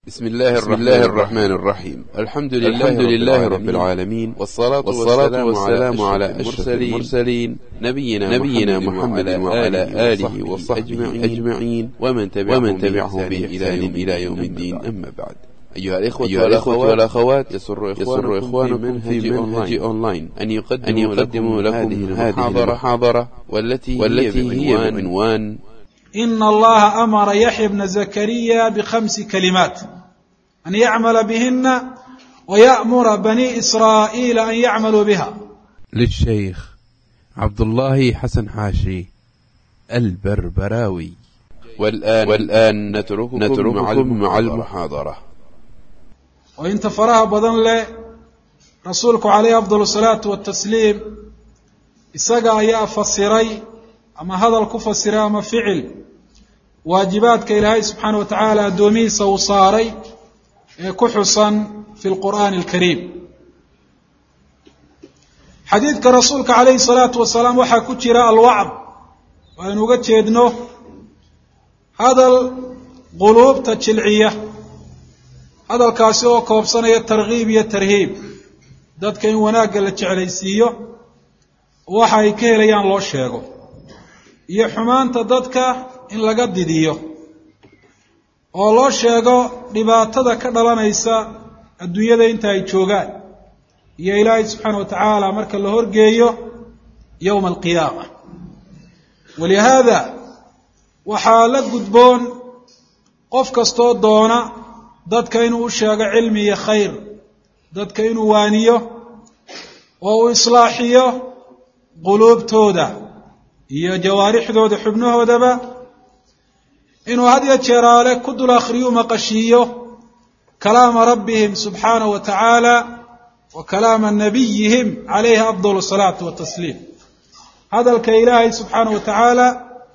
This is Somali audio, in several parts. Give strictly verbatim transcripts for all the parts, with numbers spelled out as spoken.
بسم الله, بسم الله الرحمن الرحيم. الحمد لله, الحمد لله رب العالمين، والصلاة, والصلاة والسلام على أشرف المرسلين نبينا, نبينا محمد وعلى آله وصحبه أجمعين ومن تبعهم بإحسان إلى يوم الدين. أما بعد، أيها الإخوة, أيها الإخوة والأخوات، يسر إخوانكم في منهج أونلاين أن يقدموا لكم, لكم هذه المحاضرة والتي, والتي هي بعنوان إن الله أمر يحيى بن زكريا بخمس كلمات أن يعمل بهن ويأمر بني إسرائيل أن يعملوا بها. للشيخ عبد الله حسن حاشي البربراوي. والآن, والآن نترككم, نترككم مع المحاضرة. وإن تفرها بدن له رسولك عليه أفضل الصلاة والتسليم إساقا يا فسري أما هذا الكفسر أما فعل واجباتك إلهي سبحانه وتعالى دوميس وصاري كحصا في القرآن الكريم. حديثك رسولك عليه الصلاة والسلام وحا كتير الوعظ، وأنه قد يدنه هذا القلوب تجلعية، هذا الكاسيو كوبصنا يترغيب يترهيب دادك إن وناق لتشعليسيو وحا يكيليان الله الشيغو iyo xumaanta dadka in laga didiyo oo loo sheego dhibaatada ka dhalanaysa adduunyada inta ay joogaan iyo Ilaahay subhanahu wa ta'ala marka la horgeeyo يوم القيامة. ولهذا waxaa la gudboon qof kastoo doona dadka inuu sheego cilmi iyo khayr, dadka inuu waaniyo oo uu islaaxiyo quluubtooda iyo jawaarixdooda xubnahoodaba, inuu had iyo jeeraale ku dul akhriyo maqashiyo kalaama rabbihim subxaanahu wa tacaala wa kalaama nabiyihim calayhi afdalu salaatu watasliim, hadalka ilaahay subxaanahu wa tacaala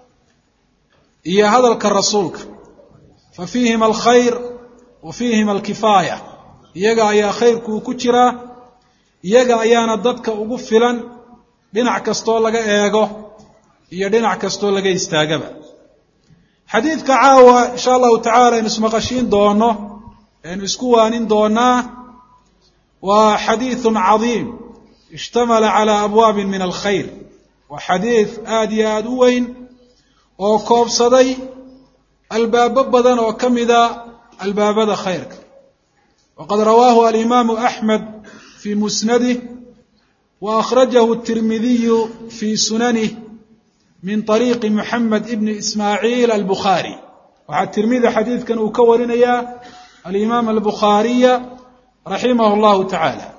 iyo hadalka rasuulka. fa fiihima alkhayr wa fiihima alkifaaya, iyaga ayaa khayrku ku jiraa, iyaga ayaana dadka ugu filan dhinac kastoo laga eego iyo dhinac kastoo laga istaagaba. xadiidka caawa insha allahu tacaala aynu ismaqashiin doono aynu isku waanin doonaa waa xadiidun cadiim ishtamala calaa abwaabin min alkhayr. waa xadiid aada iyo aada u weyn oo koobsaday albaabo badan oo ka mida albaabada khayrka. waqad rawaahu alimaamu axmed fii musnadih wa akhrajahu الtirmidiyu fii sunanih من طريق محمد ابن إسماعيل البخاري. وعلى الترمذي حديث كان وكورنيا الإمام البخاري رحمه الله تعالى.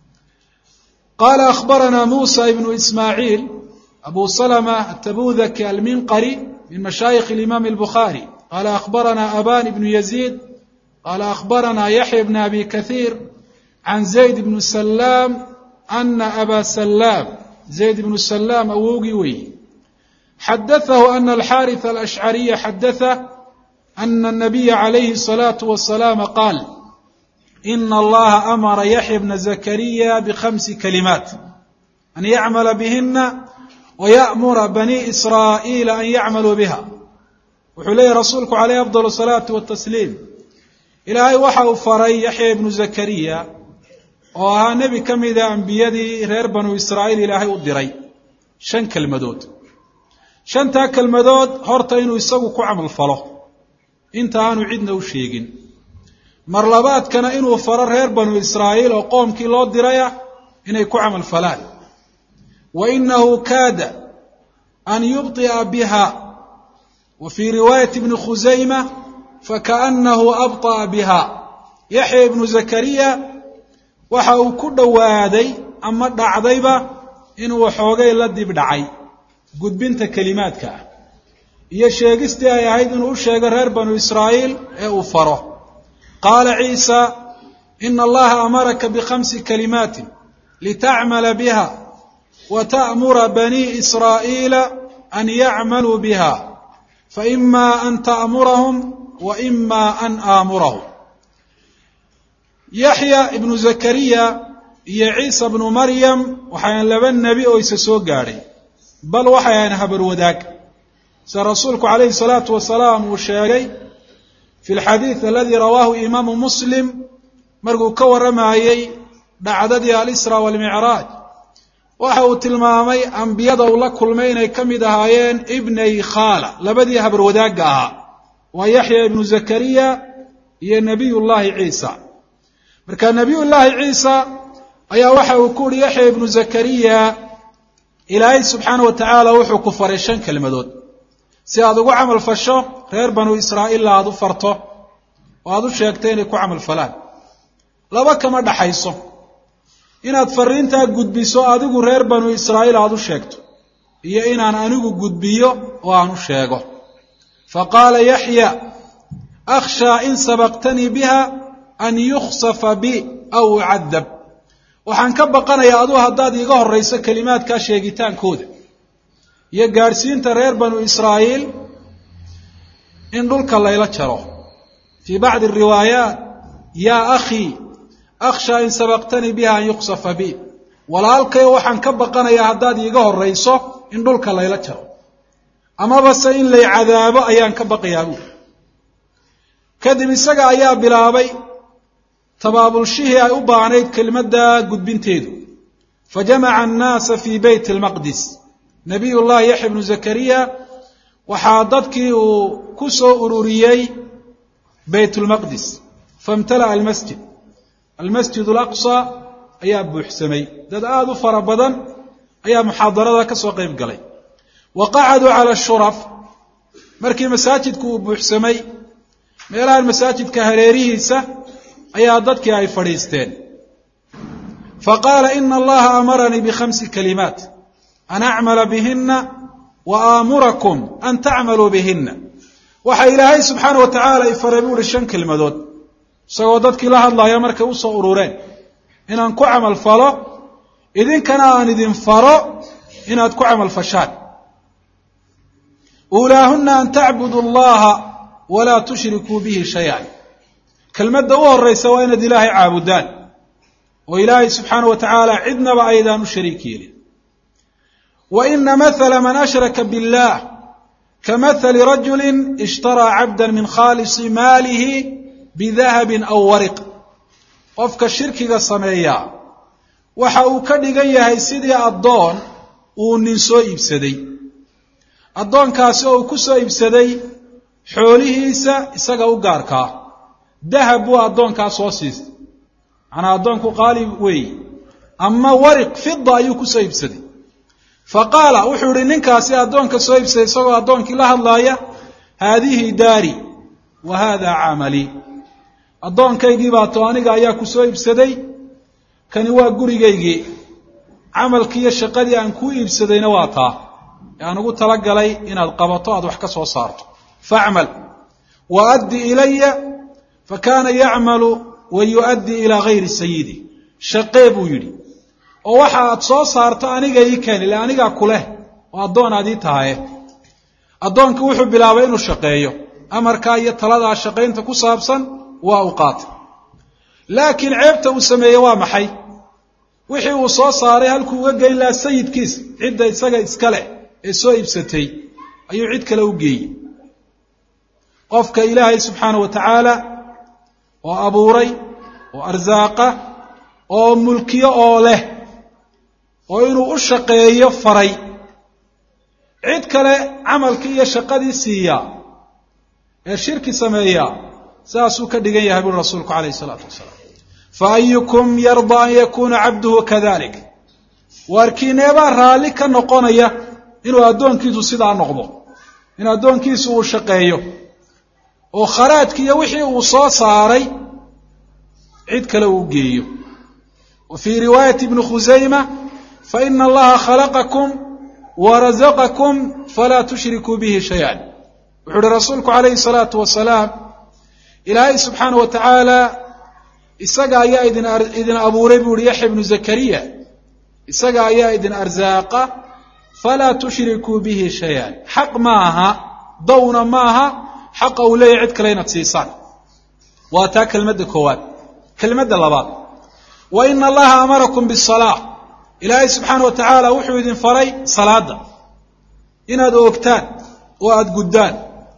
قال أخبرنا موسى ابن إسماعيل أبو سلمة التبوذكي المنقري من مشايخ الإمام البخاري قال أخبرنا أبان بن يزيد قال أخبرنا يحيى بن أبي كثير عن زيد بن سلام أن أبا سلام زيد بن سلام أوغيوي حدثه أن الحارث الأشعري حدثه أن النبي عليه الصلاة والسلام قال إن الله أمر يحيى بن زكريا بخمس كلمات أن يعمل بهن ويأمر بني إسرائيل أن يعملوا بها. وحلي رسولك عليه أفضل الصلاة والتسليم إلهي وحا فري يحيى بن زكريا وها نبي كم إذا بيدي غير بنو إسرائيل إلهي أدري شن كلمدود shantaa kelmadood horta inuu isagu ku camal falo inta aanu cidna u sheegin, mar labaadkana inuu faro reer banu Israa'iil oo qoomkii loo diraya inay ku camal falaan. wa innahu kaada an yubti'a biha, wa fii riwaayati ibn Khusayma fakaannahu abta'a biha. Yaxya ibnu Zakariya waxa uu ku dhowaaday ama dhacdayba inuu xoogay la dib dhacay gudbinta kalimaadka iyo sheegistii ay ahayd inuu u sheego reer banu Israa'iil ee uu faro. qaala Ciisa ina allaha amaraka bikhamsi kalimaatin litacmala biha wa ta'mura bani Israa'iila an yacmaluu biha faima an ta'murahum wa ima an aamurahum. Yaxya ibnu Zakariya iyo Ciisa ibnu Maryam waxaan laba nebi oo isa soo gaadhay, bal waxay ahayn habar wadaag. sida rasuulku calayhi salaatu wasalaam uu sheegay fi lxadiid aladii rawaahu imaamu muslim markuu ka warramayey dhacdadii alisra waalmicraaj waxa uu tilmaamay ambiyada uu la kulmay inay ka mid ahaayeen ibnay khaala labadii habarwadaagga ahaa waa yaxya ibnu zakariya iyo nebiy llaahi ciisa marka nebiy llaahi ciisa ayaa waxa uu ku uhi yaxya ibnu zakariya ilaahay subxaana wa tacaala wuxuu ku faray shan kelmadood si aad ugu camal fasho reer banu israa'iilla aad u farto oo aad u sheegto inay ku camal falaan laba kama dhaxayso inaad fariintaa gudbiso adigu reer banu israa'iil aad u sheegto iyo inaan anigu gudbiyo oo aan u sheego faqaala yaxya akhshaa in sabaqtanii biha an yukhsafa bi aw ucadab waxaan ka baqanayaa aduu haddaad iiga horrayso kelimaadkaa sheegitaankooda iyo gaadhsiinta reer banu israa'iil in dhulka layla jaro fii bacdi ariwaayaat yaa akhii akhshaa in sabaqtanii biha an yukhsafa bi walaalkayo waxaan ka baqanayaa haddaad iiga horrayso in dhulka layla jaro amabase in lay cadaabo ayaan ka baqayaa buuri kadib isaga ayaa bilaabay tabaabulshihii ay u baahnayd kelimadda gudbinteedu fajamaca annaasa fii beyt almaqdis nabiy llahi yaxya ibnu zakariya waxaa dadkii uu ku soo ururiyey beyt lmaqdis faimtala'a almasjid almasjid alaqsa ayaa buuxsamay dad aada u fara badan ayaa muxaadarada ka soo qayb galay wa qacaduu cala shuraf markii masaajidku uu buuxsamay meelahan masaajidka hareerihiisa ayaa dadkii ay fadhiisteen faqaala ina allaha amaranii bikhamsi kalimaat an acmala bihina wa aamurakum an tacmaluu bihina waxa ilaahay subxaana wa tacaala i faray buu uhi shan kelmadood isagoo dadkii la hadlaya markay u soo urureen inaan ku camal falo idinkana aan idin faro inaad ku camal fashaan uulaahunna an tacbudu allaha walaa tushrikuu bihi shay-an kelmadda u horraysa waa inaad ilaahay caabudaan oo ilaahay subxaana wa tacaala cidnaba aydaan u shariik yeelin wa ina mathala man ashraka biاllah kamathali rajulin ishtaraa cabda min khaalisi maalihi bidahabin aw wariq qofka shirkiga sameeyaa waxa uu ka dhigan yahay sidii addoon uu nin soo iibsaday addoonkaasi oo uu ku soo iibsaday xoolihiisa isaga u gaarkaa dahab buu addoonkaa soo siistay macnaa addoonku qaali weeye ama wariq fida ayuu ku soo iibsaday faqaala wuxuu ihi ninkaasi addoonka soo iibsaday isagoo addoonkii la hadlaaya haadihi daari wa haada camalii addoonkaygii baa to aniga ayaa ku soo iibsaday kani waa gurigaygii camalkii iyo shaqadii aan kuu iibsadayna waa taa ee aan ugu talagalay inaad qabato aad wax ka soo saarto facmal wa addi ilaya fakaana yacmalu wa yu'addii ilaa gayri sayidi shaqee buu yidhi oo waxa aad soo saarto aniga ii keen ile anigaa ku leh oo addoon aad ii tahaye addoonkii wuxuu bilaabay inuu shaqeeyo amarkaa iyo taladaa shaqaynta ku saabsan waa u qaatay laakiin ceebta uu sameeyey waa maxay wixii uu soo saaray halkuu uga geyn lahaa sayidkiisa cidda isaga iska leh ee soo iibsatay ayuu cid kale u geeyey qofka ilaahay subxaana wa tacaala oo abuuray oo arsaaqa oo mulkiyo oo leh oo inuu u shaqeeyo faray cid kale camalkii iyo shaqadii siiyaa ee shirki sameeyaa saasuu ka dhigan yahay buri rasuulku calayhi isalaatu wasalaam fa ayukum yarda an yakuuna cabduhu kadalik waarkiineebaa raalli ka noqonaya inuu addoonkiisu sidaa noqdo in addoonkiisu uu shaqeeyo oo kharaajki iyo wixii uu soo saaray cid kale uu geeyo wa fii riwaayati ibni khusayma faina allaha khalaqakum warazaqakum falaa tushrikuu bihi shay-an wuxuu uhi rasuulku calayhi salaatu wasalaam ilaahay subxaana wa tacaala isaga ayaa idin idin abuuray buu uhi yaxya ibnu zakariya isaga ayaa idin arsaaqa falaa tushrikuu bihi shay-an xaq maaha dawna maaha xaqa uu leeyahy cid kale inaad siisaan waa taa kelmadda koowaad kelmadda labaad wa ina allaha amarakum bisalaa ilaahay subxaana wa tacaala wuxuu idin faray salaada inaad oogtaan oo aada guddaan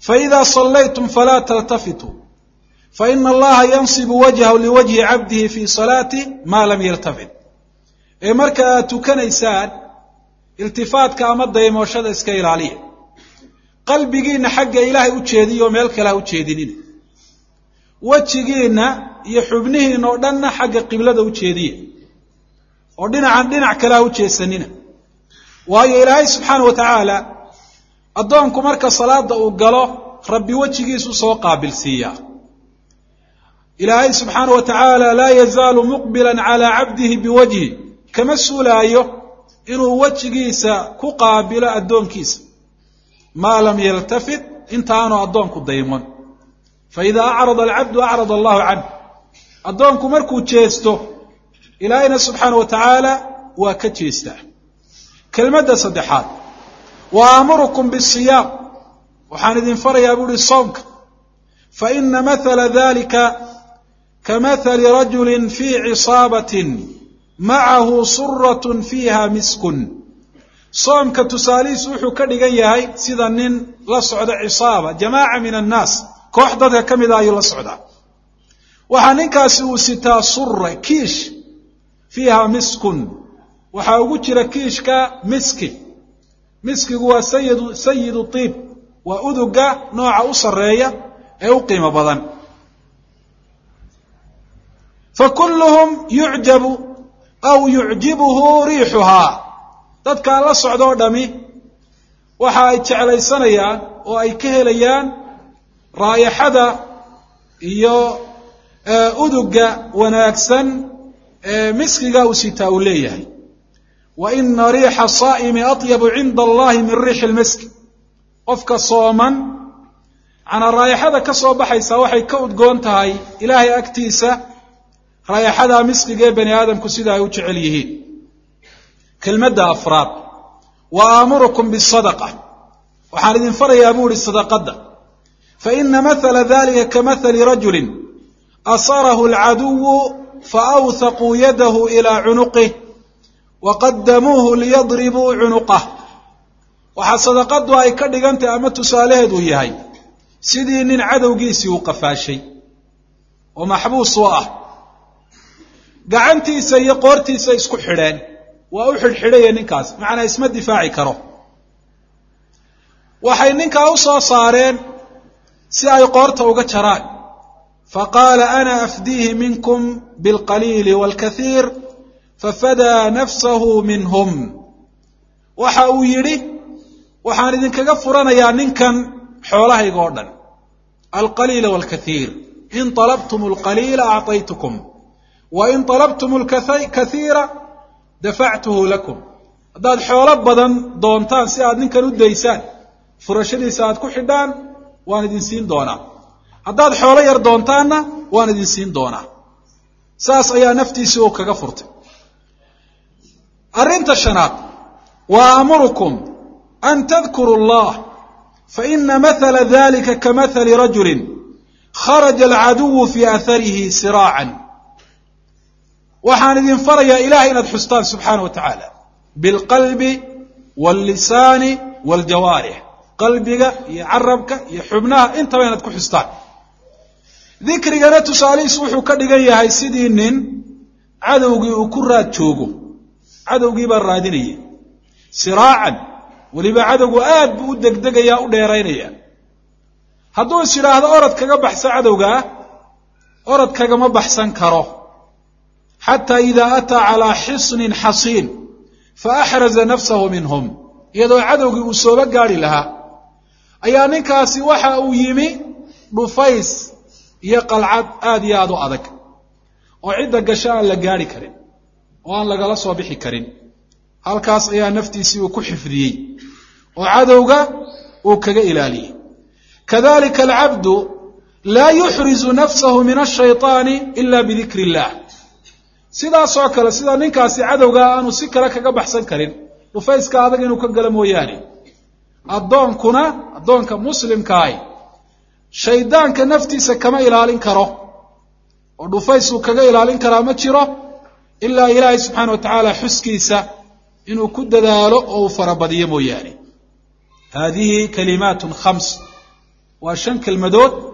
فإذا صليتم فلا تلتفتوا فإن الله ينصب وجهه لوجه عبده في صلاته ما لم يلتفت ee marka aad tukanaysaan iltifaatka ama daymoshada iska ilaaliya qalbigiina xagga ilaahay u jeediyo meel kale ha u jeedinina wajigiina iyo xubnihiina oo dhanna xagga qiblada u jeediya oo dhinacan dhinac kale ha u jeesanina waayo ilaahay subxaanahu wa tacaala addoonku marka salaada uu galo rabbi wejigiisu soo qaabilsiiyaa ilaahay subxaanahu wa tacaala laa yazaalu muqbilan calaa cabdihi biwajhi kama suulaayo inuu wejigiisa ku qaabilo addoonkiisa maa lam yaltafit intaanu addoonku daymon faidaa acrada alcabdu acrada allahu canh addoonku markuu jeesto ilaahayna subxaanahu wa tacaala waa ka jeestaa kelmadda saddexaad wa aamurukum bisiyaam waxaan idin farayaa buuhi soomka faina mathala dalika kamathali rajulin fii cisaabatin macahu suratun fiiha miskun soomka tusaalihiisu wuxuu ka dhigan yahay sida nin la socda cisaaba jamaaca min annaas koox dadka ka mida ayuu la socdaa waxaa ninkaasi uu sitaa sura kiish fiiha miskun waxaa ugu jira kiishka miski miskigu waa sayidu sayidu tiib waa uduga nooca u sarreeya ee u qiimo badan fakulluhum yucjabu aw yucjibuhu riixuhaa dadkaa la socda oo dhami waxa ay jeclaysanayaan oo ay ka helayaan raayaxada iyo uduga wanaagsan ee miskiga uu sitaa uu leeyahay wa ina riixa saa'imi atyabu cinda allahi min riixi lmiski qofka sooman canaa raayaxada ka soo baxaysaa waxay ka udgoon tahay ilaahay agtiisa raayaxadaa miskiga ee bani aadamku sida ay u jecel yihiin kelmadda afraad wa aamurukum bisadaqa waxaan idin farayaa buu ihi sadaqadda faina mathala dalika kamathali rajulin asarahu alcaduwu faawthaquu yadahu ilaa cunuqih waqadamuuhu liyadribuu cunuqah waxaa sadaqadu ay ka dhigantahy ama tusaalaheedu yahay sidii nin cadowgiisii uu qafaashay oo maxbuus u ah gacantiisa iyo qoortiisa isku xidheen waa u xidhxidhaya ninkaas macnaa isma difaaci karo waxay ninkaa u soo saareen si ay qoorta uga jaraan faqaala ana afdiihi minkum bilqaliili waalkathiir fafadaa nafsahu minhum waxa uu yidhi waxaan idinkaga furanayaa ninkan xoolahayga oo dhan alqaliila waalkathiir in طalabtum alqaliila acطaytukum wa in طalabtum alkathiira dafactuhu lakum haddaad xoolo badan doontaan si aad ninkan u daysaan furashadiisa aad ku xidhaan waan idin siin doonaa haddaad xoolo yar doontaanna waan idin siin doonaa saas ayaa naftiisii uu kaga furtay arrinta shanaad wa aamurukum an tadkuru allah faina mathala dalika kamathali rajulin kharaja alcaduwu fii atharihi siraacan waxaan idin farayaa ilahay inaad xustaan subxaana wa tacaala bilqalbi waallisaani waaljawaarix qalbiga iyo carabka iyo xubnaha intaba inaad ku xustaan dikrigana tusaalihiisu wuxuu ka dhigan yahay sidii nin cadowgii uu ku raad joogo cadowgii baa raadinaya siraacan weliba cadowgu aad buu u degdegayaa u dheeraynaya hadduu is yidhaahdo orod kaga baxsa cadowgaa orod kagama baxsan karo xataa idaa ataa calaa xisnin xasiin faaxraza nafsahu minhum iyadoo cadowgii uu sooba gaadhi lahaa ayaa ninkaasi waxa uu yimi dhufays iyo qalcad aad iyo aad u adag oo cidda gasho aan la gaadhi karin oo aan lagala soo bixi karin halkaas ayaa naftiisii uu ku xifdiyey oo cadowga uu kaga ilaaliyey kadalika alcabdu laa yuxrizu nafsahu min ashayطaani ila bidikri illah sidaasoo kale sida ninkaasi cadowgaa aanu si kale kaga baxsan karin dhufayska adag inuu ka galo mooyaane addoonkuna addoonka muslimkaahi shaydaanka naftiisa kama ilaalin karo oo dhufaysuu kaga ilaalin karaa ma jiro ilaa ilaahay subxaana wa tacaala xuskiisa inuu ku dadaalo oo uu farabadiyo mooyaane haadihi kalimaatun khams وشن كلمدود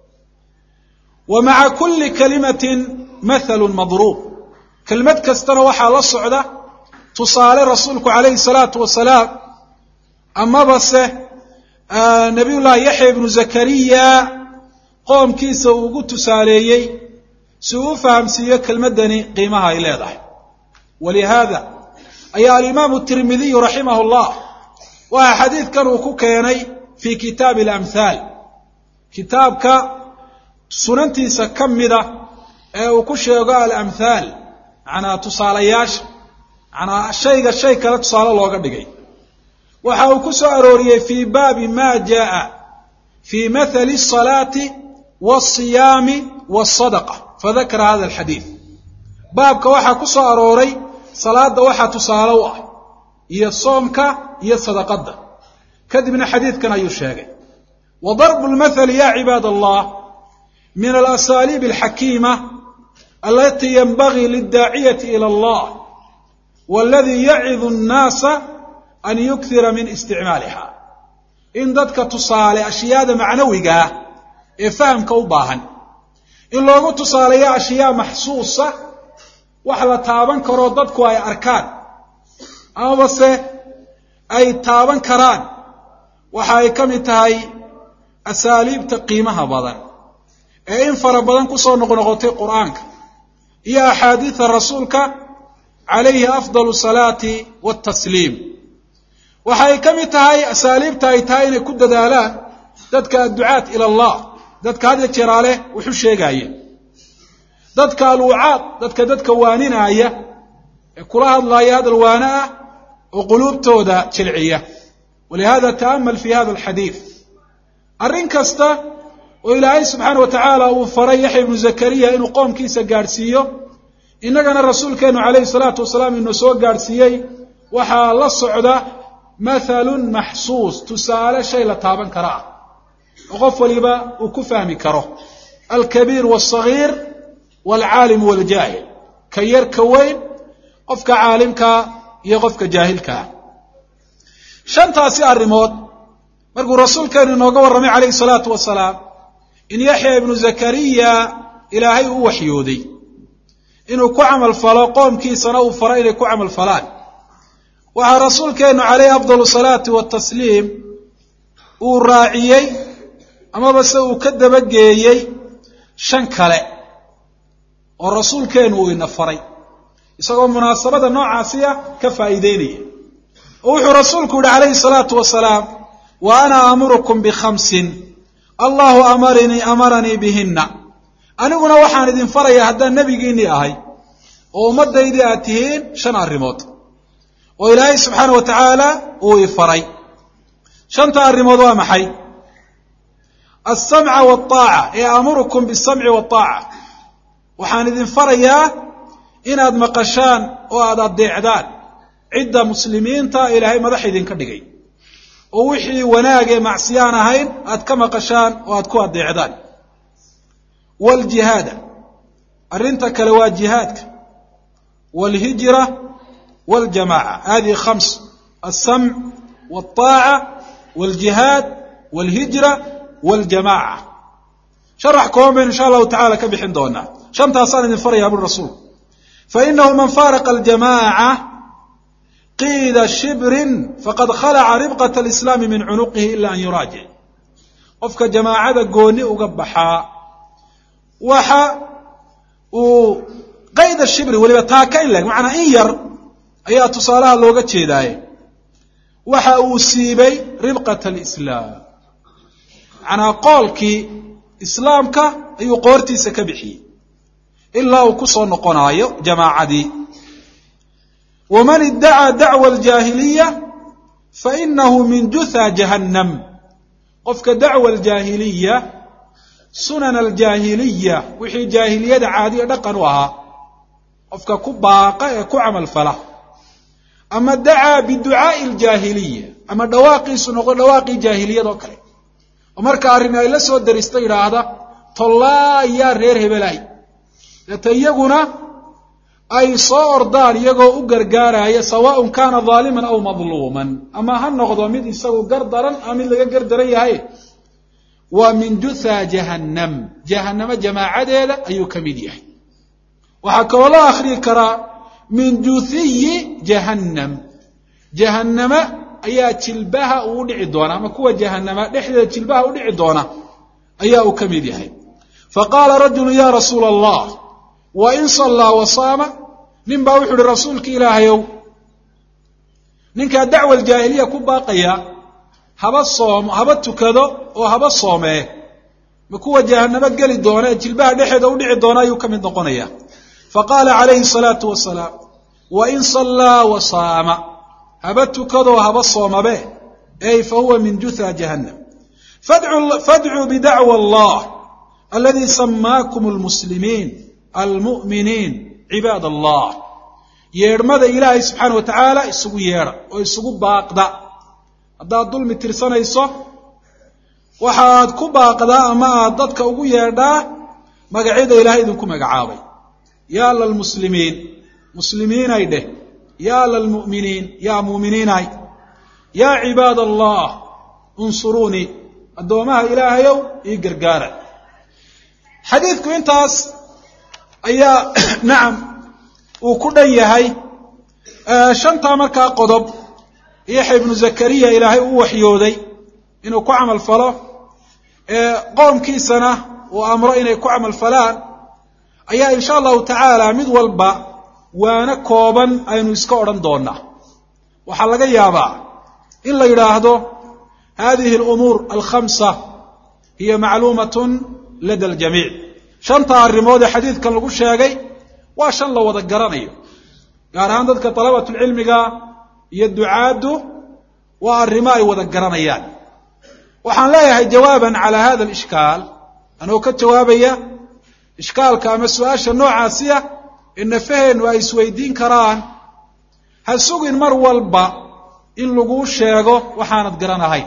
ومع كل كلمة مثل مضروب كلمة كستنا وحا للصعدة تصالي رسولك عليه الصلاة والسلام أما بس آه نبي الله يحيى بن زكريا قوم كيسا وقود تساليي سوء فهم سيئة كلمة قيمها إلى ذا ولهذا أي الإمام الترمذي رحمه الله وحديث كانوا كوكيني في كتاب الأمثال كتابك سننتي سكمدة أو كشيغا الأمثال عنا تصالياش عنا الشيء الشيء كلا تصالى الله قد جاي وحاو كسو أروري في باب ما جاء في مثل الصلاة والصيام والصدقة فذكر هذا الحديث بابك وحا كسو أروري صلاة وحا تصالوا هي الصومك هي الصدقة كذبنا حديث كان يشاغي وضرب المثل يا عباد الله من الأساليب الحكيمة التي ينبغي للداعية إلى الله والذي يعظ الناس أن يكثر من استعمالها إن ذاتك تصالي أشياء معنوية إفهم كوباها إن لو تصالي أشياء محسوسة وحلا تابان كرو ذاتك أي أركان أما بس أي تابان كران وحاي كمتهاي أساليب تقيمها بضان إن فربضان كسو نغنغوتي قرآنك يا أحاديث الرسولك عليه أفضل الصلاة والتسليم وحي كمتهاي أساليب تايتاين كد دالان ذاتك الدعاة إلى الله ذاتك هذا الجرالة وحشي قاية ذاتك الوعاط ذاتك ذاتك وانين آية كلها الله هذا الواناء وقلوب تودا شلعية ولهذا تأمل في هذا الحديث الرنكستا وإلهي سبحانه وتعالى وفري يحيى بن زكريا إنه قوم كيسا قارسيو إنه كان الرسول كانوا عليه الصلاة والسلام إنه سوى قارسيي وحا للصعدة مثل محسوس تسال شيء لطابا كراه وغفل با وكفهم كره الكبير والصغير والعالم والجاهل كير كوين قفك عالمك يغفك جاهلك شنتاسي الريموت مرقو الرسول كان إنه قول عليه الصلاة والسلام إن يحيى بن زكريا إلهي هو وحيودي إنه كعمل فلا قوم كيسنا وفرائل كعمل فلان ورسول كان عليه أفضل الصلاة والتسليم وراعيي أما بس وكذب جيي شنكله والرسول كان هو ينفري يسوي مناسبة نوع عاسية كفائديني وحي رسولك عليه الصلاة والسلام وأنا أمركم بخمس الله أمرني أمرني بهن أنا قلنا وحان إذن فريا هذا النبي قيني أهي ومدى إذا أتهين شن الرموت وإلهي سبحانه وتعالى ويفري شنت الرموت ومحي السمع والطاعة يأمركم بالسمع والطاعة وحان إذن فريا إن أد مقشان وأد الدعدان عدة مسلمين تا إلهي مدح إذن كدقي ووحي وناقي معصيان هين أد كما قشان وأد كو الدعدان والجهاد أرنتك لوا جهادك والهجرة والجماعة هذه خمس السمع والطاعة والجهاد والهجرة والجماعة شرح كوم إن شاء الله تعالى كبحين دونا شمت أصلا نفر يا أبو الرسول فإنه من فارق الجماعة قيد شبر فقد خلع ربقة الإسلام من عنقه إلا أن يراجع وفك جماعة قوني وقبحا وحا وقيد الشبر ولي تاكين لك معنى إن ير أي تصالها لوغة شيداي وحا أسيبي ربقة الإسلام عنا قولك إسلامك أي قورتي سكبحي إلا وكسو نقنايو جماعة دي ومن ادعى دعوى الجاهلية فإنه من جثى جهنم قفك دعوى الجاهلية سنن الجاهلية وحي جاهلية عادية دقنوها قفك كباقة كعمل فلا أما دعا بدعاء الجاهلية أما دواقي سنقول دواقي جاهلية دوكري ومركا أرنا إلا سوى درستير هذا طلا يا رير هبلاي يتيقنا أي صور دار يقو أقرقارا سواء كان ظالما أو مظلوما أما هل نغضو ميد يساقو قردرا أمين لغا قردريا هاي waa min jutha jahannam jahannama jamaacadeeda ayuu ka mid yahay waxaa kaloo loo akhriyi karaa min juthiyi jahannam jahannama ayaa jilbaha uu dhici doona ama kuwa jahannama dhexdeeda jilbaha u dhici doona ayaa uu ka mid yahay faqaala rajulu ya rasuula allah wa in sallaa wa saama nin baa wuxuu uhi rasuulka ilaahayow ninkaa dacwa aljaahiliya ku baaqaya haba soomo haba tukado oo haba soomee ma kuwa jahannamo geli doona ee jilbaha dhexeeda u dhici doona ayuu ka mid noqonaya faqaala calayhi salaatu wasalaam wa in sallaa wa saama haba tukadoo haba soomabe ey fahuwa min jutha jahannam fadcuu bidacwa allah aladi samaakum almuslimiin almu'miniin cibaad allah yeedhmada ilaahay subxaana wa tacaala isugu yeedha oo isugu baaqda haddaad dulmi tirsanayso waxaad ku baaqdaa ama aad dadka ugu yeedhaa magacyada ilaahay idinku magacaabay yaa lalmuslimiin muslimiinay dheh yaa lalmu'miniin yaa muuminiinay yaa cibaad allah unsuruunii addoomaha ilaahayow ii gargaara xadiidku intaas ayaa nacam uu ku dhan yahay shantaa markaa qodob yaxya ibnu zakariya ilaahay uu waxyooday inuu ku camal falo qoomkiisana uu amro inay ku camal falaan ayaa insha allahu tacaala mid walba waana kooban aynu iska odhan doonaa waxaa laga yaabaa in la yidhaahdo hadihi alumuur alkhamsa hiya macluumatun lada aljamiic shanta arrimood ee xadiidkan lagu sheegay waa shan la wada garanayo gaar ahaan dadka dalabatulcilmiga iyo ducaaddu waa arrimo ay wada garanayaan waxaan leeyahay jawaaban calaa hada alishkaal anoo ka jawaabaya ishkaalka ama su-aasha noocaasiya ee nafaheennu ay isweydiin karaan ha sugin mar walba in laguu sheego waxaanad garanahayn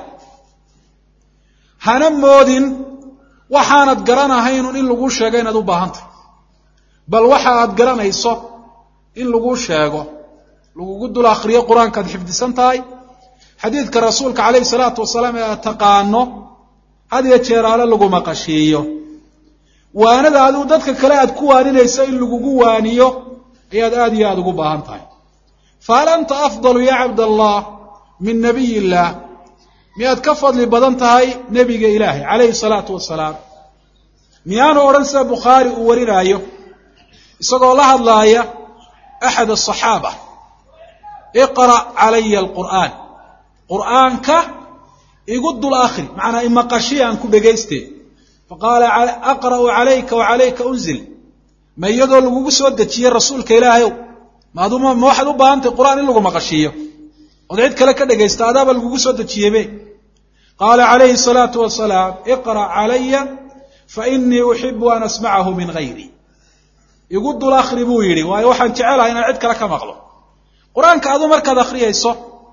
hana moodin waxaanad garanahaynun in laguu sheego inaad u baahan tahay bal waxa aad garanayso in laguu sheego lagugu dul akhriyo qur-aankaad xifdisan tahay xadiidka rasuulka calayhi salaatu wasalaam ee aad taqaano had iyo jeeraale lagu maqashiiyo waanada adigu dadka kale aad ku waaninayso in lagugu waaniyo ayaad aad iyo aada ugu baahan tahay fahal anta afdalu ya cabdallah min nabiy illah miyaad ka fadli badan tahay nebiga ilaahay calayhi salaatu wasalaam miyaanu odhan sida bukhaari uu warinaayo isagoo la hadlaaya axad asaxaaba iqra' calaya alqur'aan qur'aanka igu dul akhri macnaa imaqashi aan ku dhegayste faqaala aqra'u calayka wacalayka unzil ma iyadoo lagugu soo dejiyey rasuulka ilaahayow maaduma ma waxaad u baahantahay qur'aan in lagu maqashiiyo ood cid kale ka dhegaysta adaaba lagugu soo dejiyebe qaala calayhi salaatu wasalaam iqra' calaya fainii uxibu an asmacahu min gayri igu dul akhri buu yidhi waayo waxaan jecelahay inaan cid kale ka maqlo qur-aanka adu markaad akhriyayso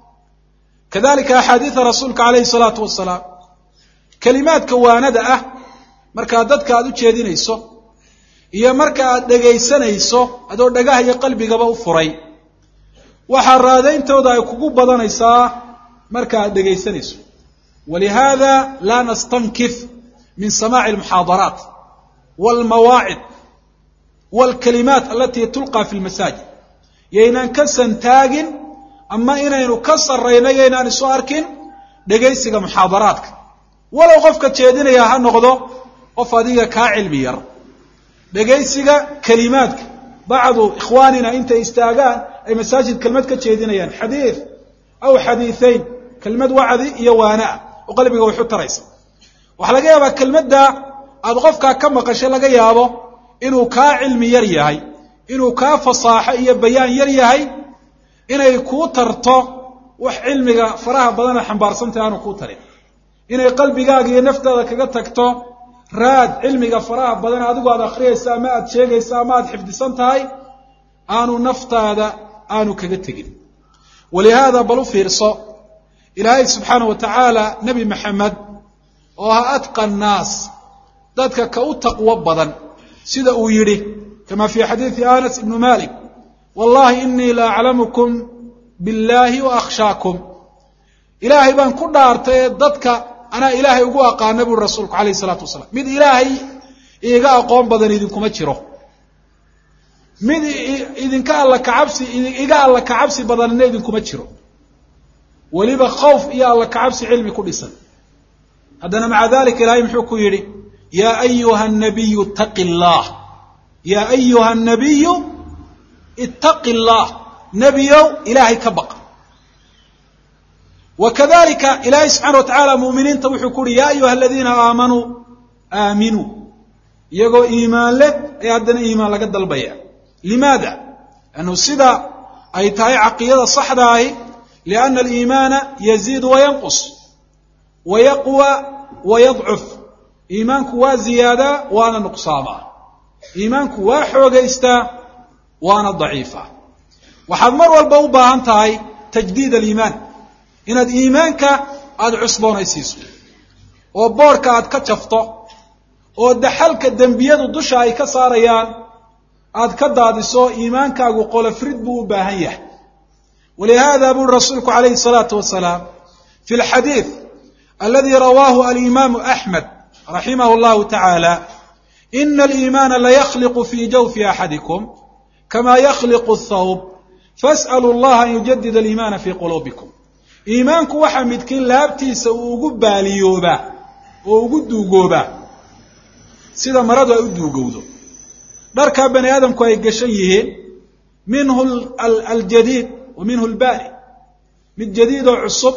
kadalika axaadiida rasuulka calayhi salaatu wasalaam kelimaadka waanada ah markaad dadka aad u jeedinayso iyo marka aad dhegaysanayso adoo dhagaha iyo qalbigaba u furay waxaa raadayntooda ay kugu badanaysaa marka aad dhegaysanayso walihaada laa nastankif min samaaci almuxaadaraat walmawaacid walkalimaat alatii tulqa fi lmasaajid yaynaan ka santaagin ama inaynu ka sarrayno yaynaan isu arkin dhegaysiga muxaadaraadka walow qofka jeedinaya ha noqdo qof adiga kaa cilmi yar dhegaysiga kelimaadka bacdu ikhwaanina intay istaagaan ay masaajid kelmad ka jeedinayaan xadiid aw xadiiثayn kelmad wacdi iyo waanaa oo qalbiga waxu taraysa waxaa laga yaabaa kelmadda aad qofkaa ka maqashay laga yaabo inuu kaa cilmi yar yahay inuu kaa fasaaxo iyo bayaan yar yahay inay kuu tarto wax cilmiga faraha badana xambaarsantahay aanu kuu tarin inay qalbigaaga iyo naftaada kaga tagto raad cilmiga faraha badan adigu aad akhriyaysa ama aad sheegaysa ama aad xifdisan tahay aanu naftaada aanu kaga tegin walihaada bal u fiirso ilaahay subxaana wa tacaala nebi maxamed oo ha adqa annaas dadka ka u taqwo badan sida uu yidhi kama fii xadiidi anas ibnu malik wallahi inii la aclamukum biاllahi wa akhshaakum ilaahay baan ku dhaartay ee dadka أنا إلهي ugu aqaana buu rasuulku alayhi salaatu wasalaam mid ilaahay iiga aqoon badan idinkuma jiro mid idinka alla ka cabsi iiga alla ka cabsi badanna idinkuma jiro waliba khawf iyo alla ka cabsi cilmi ku dhisan hadana maca dalika ilaahay muxuu ku yiri ya ayuha an-nabiy ittaqillah ya ayuha an-nabiy ittaqillah nabiyo ilaahay ka baq وكذلك إلهي سبحانه وتعالى مؤمنين توحوا يا أيها الذين آمنوا آمنوا يقول إيمان لك يعدنا إيمان لك الضلبية لماذا؟ أنه السيدة أي تاي عقيدة صح داي لأن الإيمان يزيد وينقص ويقوى ويضعف إيمانك وزيادة وأنا نقصانا إيمانك واحد إستا وأنا ضعيفة وحضمر والبوبة أنتاي تجديد الإيمان inaad iimaanka aad cusboonaysiiso oo boorka aad ka jafto oo daxalka dambiyadu dusha ay ka saarayaan aad ka daadiso iimaankaagu qolofrid buu u baahan yahay ولهذا أبو الرسول عليه الصلاة والسلام في الحديث الذي رواه الإمام أحمد رحمه الله تعالى إن الإيمان لا يخلق في جوف أحدكم كما يخلق الثوب فاسألوا الله أن يجدد الإيمان في قلوبكم iimaanku waxa midkiin laabtiisa uu ugu baaliyooba oo ugu duugooba sida maradu ay u duugowdo dharka bani aadamku ay gashan yihiin minhu al-jadid wa minhu al-bali mid jadid oo cusub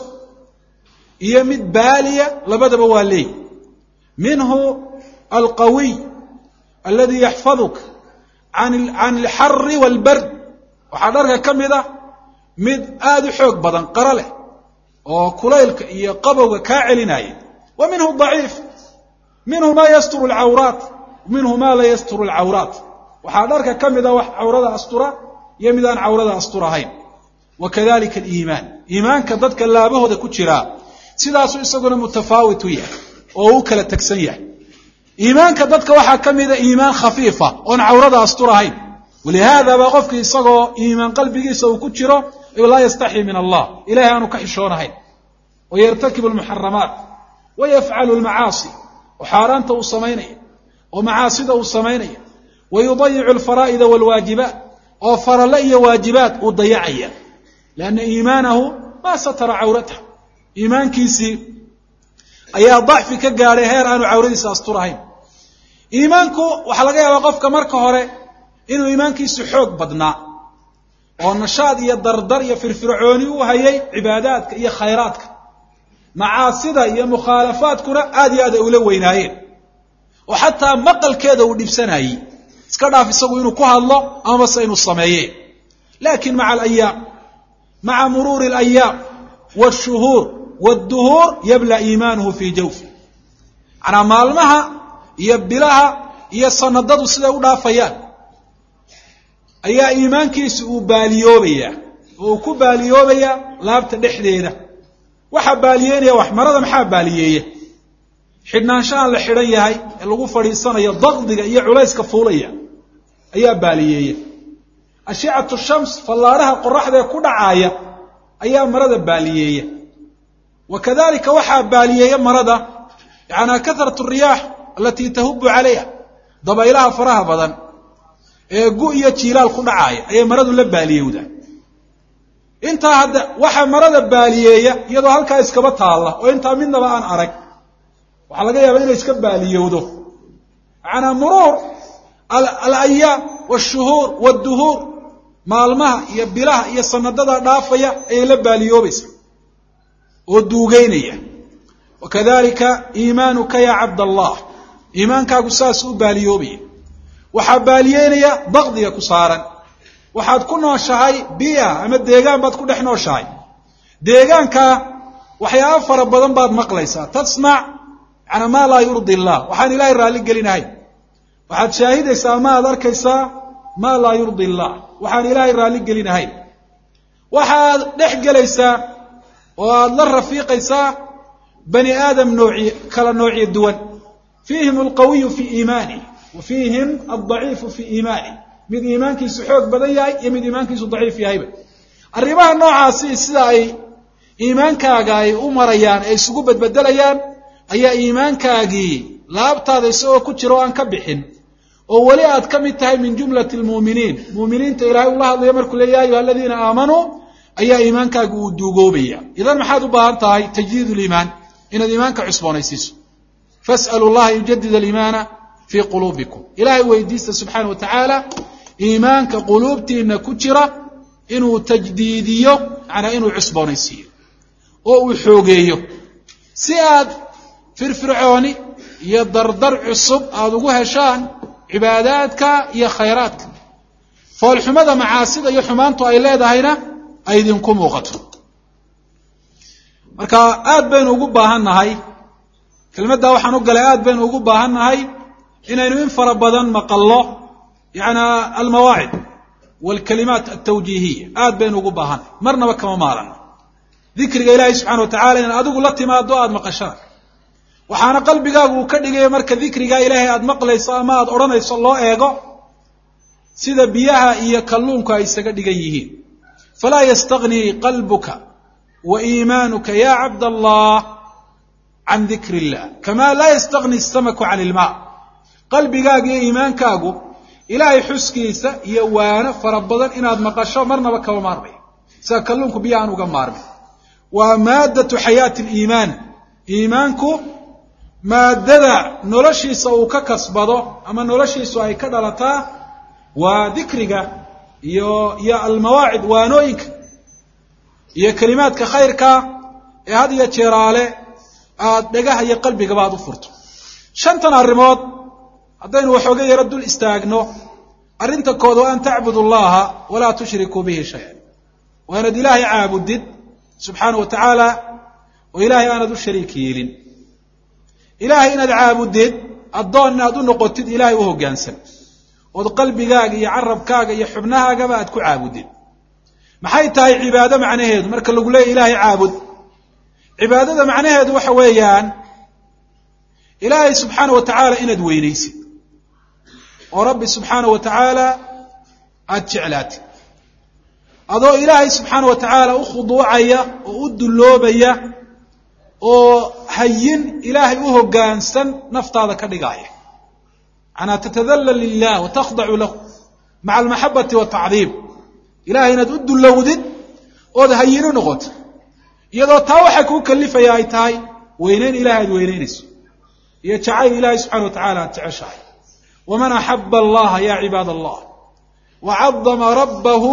iyo mid baaliya labadaba waa leey minhu al-qawi alladhi yahfadhuka an an al-harr wal-bard waxa dharka kamida mid aad u xoog badan qarale oo kulaylka iyo qabowga ka celinaya wa minhu dhaif minhu ma yasturu al-awrat minhu ma la yasturu al-awrat waxa dharka kamida wax awrada astura yamidan awrada asturahayn wakadalika al-iiman iimaanka dadka laabahooda ku jira sidaas isaguna mutafaawit yahay oo uu kala tagsan yahay iimaanka dadka waxa kamida iimaan khafiifa oo awrada asturahayn ولهذا بقفك isagoo iimaan qalbigiisa uu ku jiro لا يستحي من الله إلهي أنه كحشونهين ويرتكب المحرمات ويفعل المعاصي وحارانته الصمينية ومعاصده الصمينية ويضيع الفرائض والواجبات وفر لي واجبات وضيعية لأن إيمانه ما ستر عورته إيمان كيسي أي ضعف كقاري هير أنه عورتي سأسترهين إيمانك وحلقيا وقفك مركه هوري إنه إيمان كيسي حوق بدنا oo nashaad iyo dardar iyo firfircooni u hayay cibaadaadka iyo khayraadka macaasida iyo mukhaalafaadkuna aad iyo aad ula weynaayeen oo xataa maqalkeeda uu dhibsanayay iska dhaaf isagu inuu ku hadlo ama se inuu sameeyay laakiin maca al-ayyam maca murur al-ayyam wash-shuhur wad-duhur yabla iimanuhu fi jawfi ana maalmaha iyo bilaha iyo sanadadu sida u dhaafayaan ayaa iimaankiisu uu baaliyoobaya oo ku baaliyoobaya laabta dhexdeeda waxa baaliyeynaya wax marada maxaa baaliyeeya xidhnaanshaha la xidhan yahay ee lagu fadhiisanayo daqdiga iyo culayska fuulaya ayaa baaliyeeya ash'atu shams fallaaraha qorraxda ku dhacaaya ayaa marada baaliyeeya wakadalika waxa baaliyeeya marada yaana kathratu riyah allati tahubbu alayha dabaylaha faraha badan ee gu iyo jiilaal ku dhacaaya ay maradu la baaliyowda inta hadda waxa marada baaliyeeya iyadoo halka iskaba taala oo inta midnaba aan arag waxa laga yaabaa inay iska baaliyowdo ana murur al-ayyam wash-shuhur wad-duhur maalmaha iyo bilaha iyo sanadada dhaafaya ay la baaliyoobaysa oo duugeynaya wakadalika iimanuka ya abdallah iimaankaagu saas u baaliyoobaya waxa baaliyeynaya daqdiga ku saaran waxaad ku nooshahay biya ama deegaan baad ku dhex nooshahay deegaanka waxyaabo fara badan baad maqlaysaa tasmac ana ma la yurdi Allah waxaan ilaahay raali gelinahay waxaad shaahidaysaa ma aad arkaysaa ma la yurdi Allah waxaan ilaahay raali gelinahay waxaad dhex galaysaa oo aad la rafiiqaysaa bani aadam nooci kala nooci duwan فيهم القوي في إيمانه وفيهم الضعيف في إيمانه من إيمانك سحوك بدياي يمن إيمانك ضعيف ياهي الربا النوع سيدا أي إيمانك أي أمريان أي سقوبة بدليان ayaa iimaankaagii laabtaada isagoo ku jiro aan ka bixin oo weli aad ka mid tahay min jumlati almu'miniin mu'miniinta ilaahay ula hadlayo markuu leeyahay ya ayuha aladiina aamanuu ayaa iimaankaagu uu duugoobaya idan maxaad u baahan tahay tajdiid uliimaan inaad iimaanka cusboonaysiiso fas'alu llaha yujadid aliimaana fii quluubikum ilaahay weydiista subxaana wa tacaala iimaanka quluubtiina ku jira inuu tajdiidiyo macnaa inuu cusboonaysiiyo oo uu xoogeeyo si aad firfircooni iyo dardar cusub aada ugu heshaan cibaadaadka iyo khayraadka foolxumada macaasida iyo xumaantu ay leedahayna ay idinku muuqato marka aad baynu ugu baahan nahay kelmaddaa waxaan u galay aad baynu ugu baahan nahay inaynu in fara badan maqallo yani almawaacid waalkalimaat altawjiihiya aad baynu ugu baahannahay marnaba kama maalano dikriga ilaahay subxana wa tacala inaad adigu la timaado aada maqashana waxaana qalbigaagu uu ka dhigaya marka dikrigaa ilaahay aada maqlayso ama aada odhanayso loo eego sida biyaha iyo kalluunku ay isaga dhigan yihiin falaa yastagnii qalbuka wa iimaanuka ya cabd allah can dikri illah kamaa laa yastagni asamaku can ilmaa qalbigaaga iyo iimaankaagu ilaahay xuskiisa iyo waano fara badan inaad maqasho marnaba kama maarmayo sida kalluunku biyahaan uga maarmay waa maaddatu xayaati aliimaan iimaanku maaddada noloshiisa uu ka kasbado ama noloshiisu ay ka dhalataa waa dikriga iyo iyo almawaacid waanooyinka iyo kelimaadka khayrka ee had iyo jeeraale aada dhagaha iyo qalbigaba aad u furto shantan arrimood haddaynu waxooga yaro dul istaagno arrinta kood waa an tacbudu allaha walaa tushrikuu bihi shay-an waa inaad ilaahay caabudid subxaana wa tacaala oo ilaahay aanad u shariik yeelin ilaahay inaad caabudid addoon inaad u noqotid ilaahay u hoggaansan ood qalbigaaga iyo carabkaaga iyo xubnahaagaba aad ku caabudid maxay tahay cibaado macnaheedu marka lagu leeyahy ilaahay caabud cibaadada macnaheedu waxa weeyaan ilaahay subxaana wa tacaala inaad weynaysid oo rabbi subxaana wa tacaala aada jeclaatid adoo ilaahay subxaana wa tacaala u khuduucaya oo u dulloobaya oo hayin ilaahay u hoggaansan naftaada ka dhigaaya macnaa tatadallal lilah wa takhdacu lahu maca almaxabati watacdiim ilahay inaad u dullowdid ood hayin u noqoto iyadoo taa waxay kuu kalifaya ay tahay weynayn ilahay aad weynaynayso iyo jacayl ilaahay subxana wa tacala aad jeceshahay waman axaba allaha ya cibaad allah wacadama rabbahu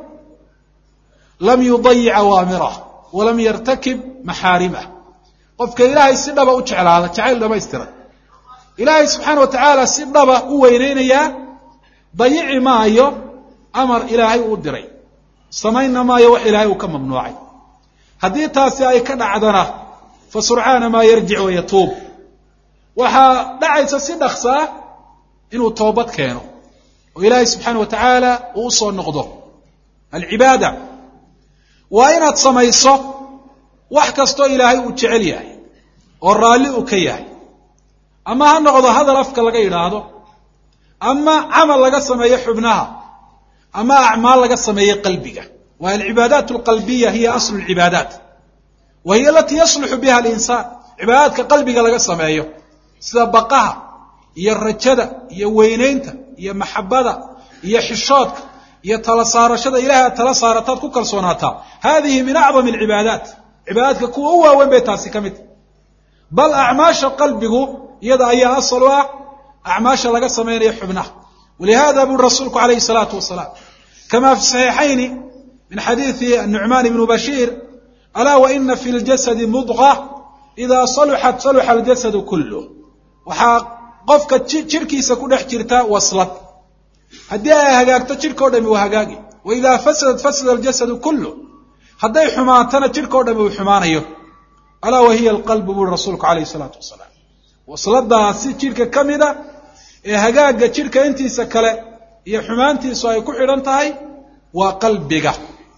lam yudayic awaamirah walam yartakib maxaarimah qofka ilaahay si dhaba u jeclaada jacayl dhamaystiran ilaahay subxaana wa tacaala si dhaba u weynaynayaa dayici maayo amar ilaahay uu diray samaynna maayo wax ilaahay uu ka mamnuucay haddii taasi ay ka dhacdana fa surcaana maa yarjic wayatuub waxaa dhacaysa si dhaksaa inuu toobad keeno oo ilaahay subxaana wa tacaala uu usoo noqdo alcibaada waa inaad samayso wax kastoo ilaahay uu jecel yahay oo raalli uu ka yahay ama ha noqdo hadal afka laga yidhaahdo ama camal laga sameeyo xubnaha ama acmaal laga sameeyo qalbiga waa alcibaadaat alqalbiya hiya aslu lcibaadaat wa hiya alatii yasluxu biha alinsaan cibaadaadka qalbiga laga sameeyo sida baqaha iyo rajada iyo weynaynta iyo maxabada iyo xishoodka iyo tala saarashada ilahay aad tala saarataad ku kalsoonaataa hadihi min acdami alcibaadaat cibaadaadka kuwa u waaweyn bay taasi ka mid bal acmaasha qalbigu iyada ayaa asal u ah acmaasha laga samaynayo xubnaha walihada buri rasuulku calayhi salaatu wasalaam kama fi saxiixayni min xadiidi annucmaan ibnu bashiir alaa waina fi ljasadi mudqa idaa saluxat saluxa aljasadu kulluh waxaa qofka jidhkiisa ku dhex jirta waslad haddii ay hagaagto jidhka o dhami uu hagaagi wa idaa fasadat fasada aljasadu kulluh hadday xumaatana jidhka o dhami uu xumaanayo alaa wahiya alqalbu buri rasuulku calayhi salaatu wasalaam wasladaasi jidhka ka mida ee hagaagga jidhka intiisa kale iyo xumaantiisu ay ku xidhan tahay waa qalbiga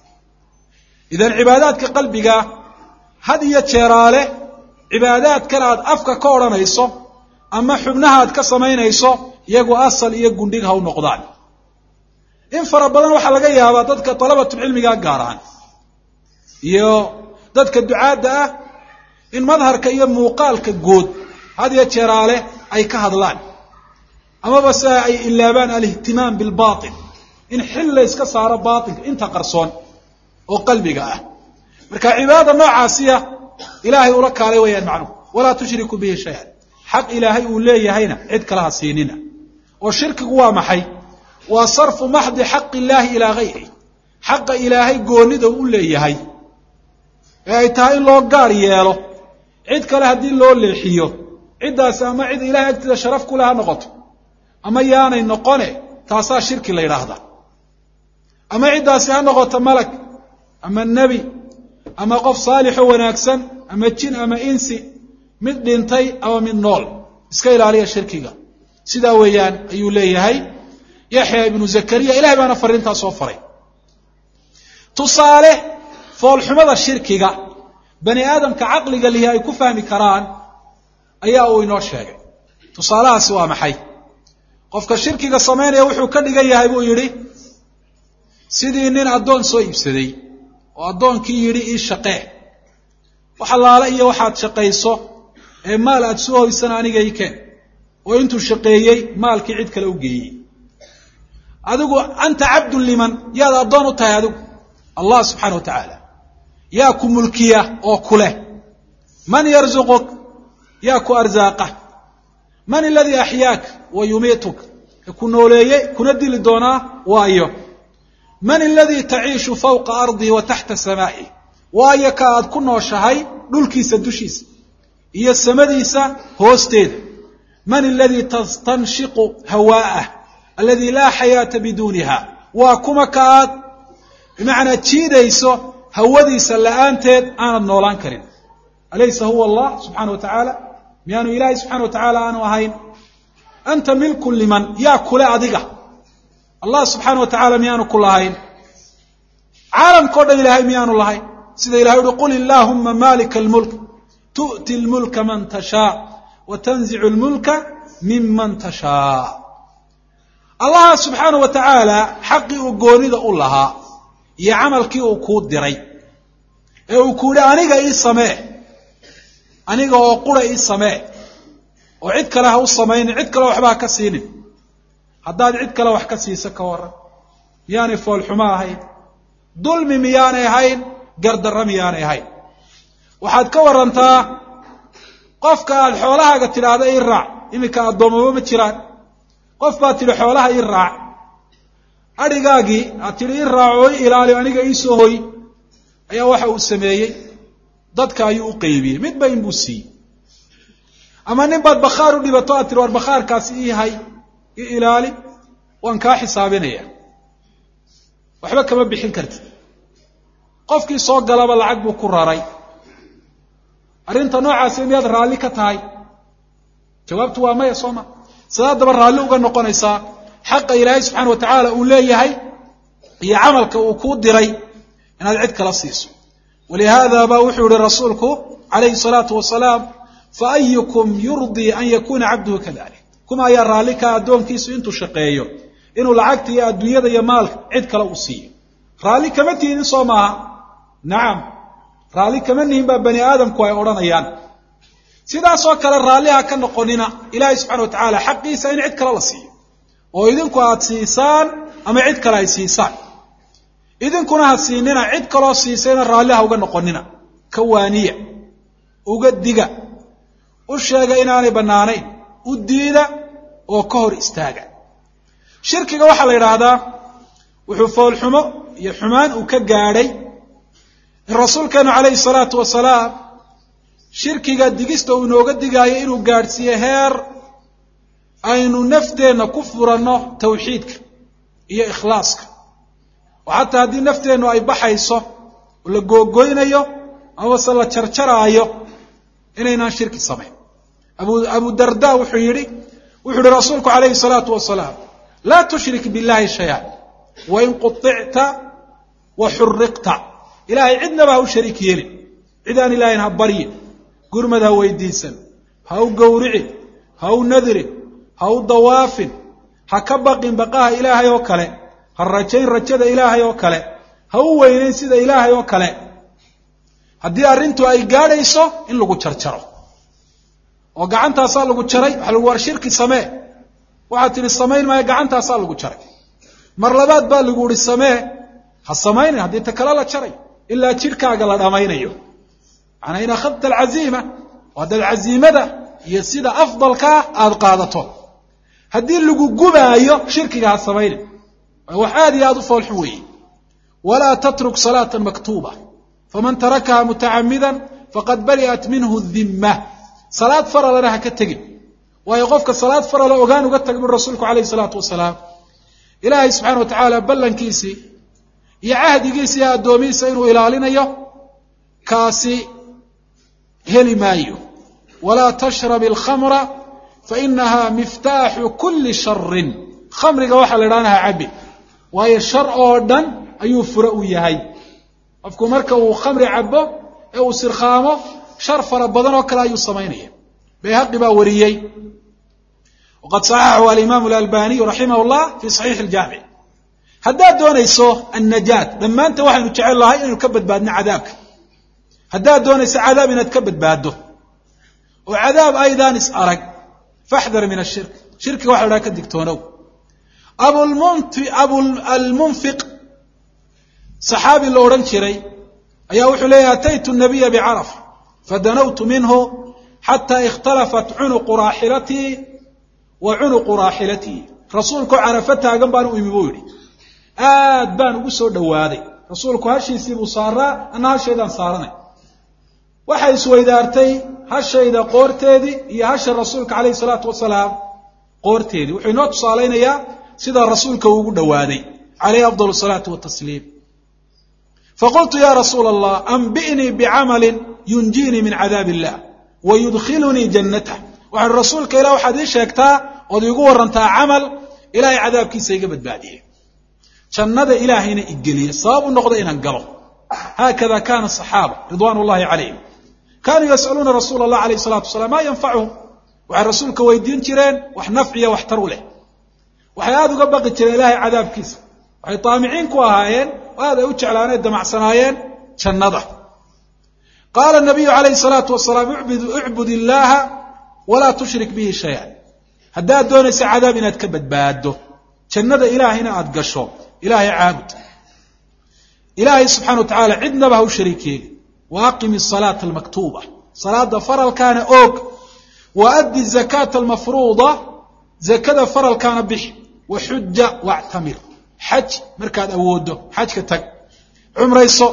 idan cibaadaadka qalbiga had iyo jeeraale cibaadaadkan aad afka ka odhanayso ama xubnaha aad ka samaynayso iyagu asal iyo gundhig ha u noqdaan in fara badan waxaa laga yaabaa dadka dalabatulcilmiga gaar ahaan iyo dadka ducaadda ah in madharka iyo muuqaalka guud had iyo jeeraale ay ka hadlaan amaba se ay ilaabaan alihtimaam bilbaatin in xil la iska saaro baatilka inta qarsoon oo qalbiga ah marka cibaadada noocaasiya ilaahay ula kaalay weeyaan macnuhu walaa tushriku bihi shay-an xaq ilaahay uu leeyahayna cid kale ha siinina oo shirkigu waa maxay waa sarfu maxdi xaqi illaahi ilaa gayri xaqa ilaahay goonida u leeyahay ee ay tahay in loo gaar yeelo cid kale haddii loo leexiyo ciddaasi ama cid ilahay agtida sharaf ku leh ha noqoto ama yaanay noqone taasaa shirki la yidhaahdaa ama ciddaasi ha noqoto malag ama nebi ama qof saalixoo wanaagsan ama jin ama insi mid dhintay ama mid nool iska ilaaliya shirkiga sidaa weeyaan ayuu leeyahay yaxya ibnu zakariya ilahay baana fariintaa soo faray tusaale foolxumada shirkiga bani aadamka caqliga lihi ay ku fahmi karaan ayaa uu inoo sheegay tusaalahaasi waa maxay qofka shirkiga samaynaya wuxuu ka dhigan yahay buu yidhi sidii nin addoon soo iibsaday oo addoonkii yidhi ii shaqee wax allaale iyo waxaad shaqayso ee maal aad soo hoysana aniga ii keen oo intuu shaqeeyey maalkii cid kale u geeyey adigu anta cabdun liman yaad addoon u tahay adigu allah subxaana wa tacaala yaa ku mulkiya oo ku leh man yarzuquk yaa ku arsaaqa man aladii axyaak wa yumiituk ku nooleeyey kuna dili doonaa waayo man aladii taciishu fawqa ardii wa taxta samaa'i waayo ka aad ku nooshahay dhulkiisa dushiisa iyo samadiisa hoosteeda man aladii tastanshiqu hawaa'ah aladii laa xayaata biduuniha waa kuma ka aad bimacnaa jiidayso hawadiisa la'aanteed aanad noolaan karin alaysa huwa allah subxaana wa tacaala miyaanu ilaahay subxana wa tacaala aanu ahayn anta milkun liman yaa kule adiga allah subxaana wa tacaala miyaanu ku lahayn caalamkao dhan ilaahay miyaanu lahayn sida ilahay uhi qul illaahuma maalika almulk tu'ti lmulka man tashaa wa tanzicu lmulka miman tashaa allah subxaana wa tacaala xaqii uu goonida u lahaa iyo camalkii uu kuu diray ee uu ku yidhi aniga ii samee aniga oo qura ii samee oo cid kale ha u samaynin cid kale waxba ha ka siinin haddaad cid kale wax ka siiso ka waran miyaanay foolxumo ahayn dulmi miyaanay ahayn gardarro miyaanay ahayn waxaad ka warantaa qofka aad xoolahaaga tidhaahda ii raac iminka addoommaba ma jiraan qof baad tidhi xoolaha ii raac adhigaagii aad tidhi ii raac oo i ilaaliyo aniga ii soo hoy ayaa waxa uu sameeyey dadka ayuu u qaybiyey midba inbuu siiyey ama nin baad bakhaar u dhibato aad tihi war bakhaarkaasi ii hay i ilaali waan kaa xisaabinaya waxba kama bixin kartid qofkii soo galaba lacag buu ku raray arrinta noocaasi miyaad raalli ka tahay jawaabtu waa maya soo ma sidaa daba raalli uga noqonaysaa xaqa ilaahay subxaana wa tacaala uu leeyahay iyo camalka uu kuu diray inaad cid kala siiso walihaada baa wuxuu yihi rasuulku calayhi salaatu wasalaam faayukum yurdii an yakuuna cabduhu kadalik kuma ayaa raalli ka addoonkiisu intuu shaqeeyo inuu lacagta iyo adduunyada iyo maalka cid kale u siiyo raalli kama tiidin soo maaha nacam raalli kama nihin baa bani aadamku ay odhanayaan sidaasoo kale raalliha ka noqonina ilaahay subxana wa tacaala xaqiisa in cid kale la siiyo oo idinku aad siisaan ama cid kale ay siisaan idinkuna ha siinina cid kaloo siisayna raalliha uga noqonina ka waaniya uga diga u sheega inaanay bannaanayn u diida oo ka hor istaaga shirkiga waxaa la yidhaahdaa wuxuu foolxumo iyo xumaan uu ka gaadhay in rasuulkeenu calayhi salaatu wasalaam shirkiga digista uu inooga digaayo inuu gaadhsiiyo heer aynu nafteenna ku furanno tawxiidka iyo ikhlaaska oo xataa haddii nafteennu ay baxayso oo la googoynayo amase la jarjaraayo inaynaan shirki samayn abu abu darda wuxuu yidhi wuxuu yihi rasuulku calayhi salaatu wasalaam laa tushrik billahi shay-an wain quicta wa xuriqta ilaahay cidnaba ha u shariik yeelin cid aan ilaahayn ha baryin gurmad ha weydiisan ha u gowricin ha u nadirin ha u dawaafin ha ka baqin baqaha ilaahay oo kale ha rajayn rajada ilaahay oo kale ha u weynayn sida ilaahay oo kale haddii arrintu ay gaadhayso in lagu jarjaro oo gacantaasaa lagu jaray waxa lagu war shirki samee waxaad tidhi samayn maayo gacantaasaa lagu jaray mar labaad baa lagu ihi samee ha samaynin haddii ta kale la jaray ilaa jidhkaaga la dhammaynayo macnaa in akhadta alcaziima oo haddaad caziimada iyo sida afdalkaa aada qaadato haddii lagu gubaayo shirkiga ha samaynin wax aad iyo aad u foolxun weeye walaa tatruk salaatan maktuuba faman tarakaha mutacamidan faqad bari'at minhu dhimma salaad faralana ha ka tegin waayo qofka salaad farala ogaan uga tag buu rasuulku calayhi salaatu wasalaam ilaahay subxaana wa tacaala ballankiisii iyo cahdigiisii iyo addoomihiisa inuu ilaalinayo kaasi heli maayo walaa tashrab alkhamra fainaha miftaaxu kuli sharin khamriga waxaa la idhahna ha cabbi waayo shar oo dhan ayuu fure u yahay qofku marka uu khamri cabo ee uu sirkhaamo shar fara badan oo kale ayuu samaynaya bayhaqi baa wariyey waqad saxaxahu alimaamu alalbaniyu raximah llah fi saxiixi aljaamic haddaad doonayso annajaat dhammaanta waxaynu jecel lahay inaynu ka badbaadno cadaabka haddaad doonayso cadaab inaad ka badbaaddo oo cadaab aydaan is arag faxdar min ashirk shirkiga waxa la dhaha ka digtoonow abulmunfiq saxaabi la odhan jiray ayaa wuxuu leeyahy ataytu nabiya bicaraf fadanawtu minhu xataa ikhtalafat cunuqu raaxilatii wa cunuqu raaxilatii rasuulku carafo taagan baan u imi buu yidhi aad baan ugu soo dhowaaday rasuulku hashiisii buu saaraa anna hashaydaan saaranay waxay isweydaartay hashayda qoorteedii iyo hasha rasuulka calayhi salaatu wasalaam qoorteedii wuxuu inoo tusaalaynayaa sidaa rasuulka uu ugu dhowaaday calayhi afdal salaatu watasliim faqultu ya rasuula allah anbi'nii bicamalin yunjiinii min cadaab illah wa yudkhilunii jannatah waxaan rasuulka ilah waxaad ii sheegtaa ood iigu warantaa camal ilaahay cadaabkiisa iga badbaadiye jannada ilaahayna igeliye sabab u noqda inaan galo haakada kaana asaxaaba ridwaan ullahi calayhim kaanuu yas'aluuna rasuula allah alayh salatu wasalaam maa yanfacuhum waxay rasuulka weydiin jireen wax nafciya wax tar u leh waxay aada uga baqi jireen ilaahay cadaabkiisa waxay taamiciin ku ahaayeen oo aad ay u jeclaaneen damacsanaayeen jannada qaala nabiyu calayhi salaatu wasalaam ucbud illaaha walaa tushrik bihi shay-an haddaad doonaysa cadaab inaad ka badbaaddo jannada ilaahayna aada gasho ilaahay caabud ilaahay subxana wa tacaala cidnaba ha u shariik yeeli wa aqimi asalaata almaktuuba salaada faralkaana oog wa addi zakaata almafruuda zakada faralkaana bixi wa xuja wactamir xaj markaad awooddo xajka tag cumrayso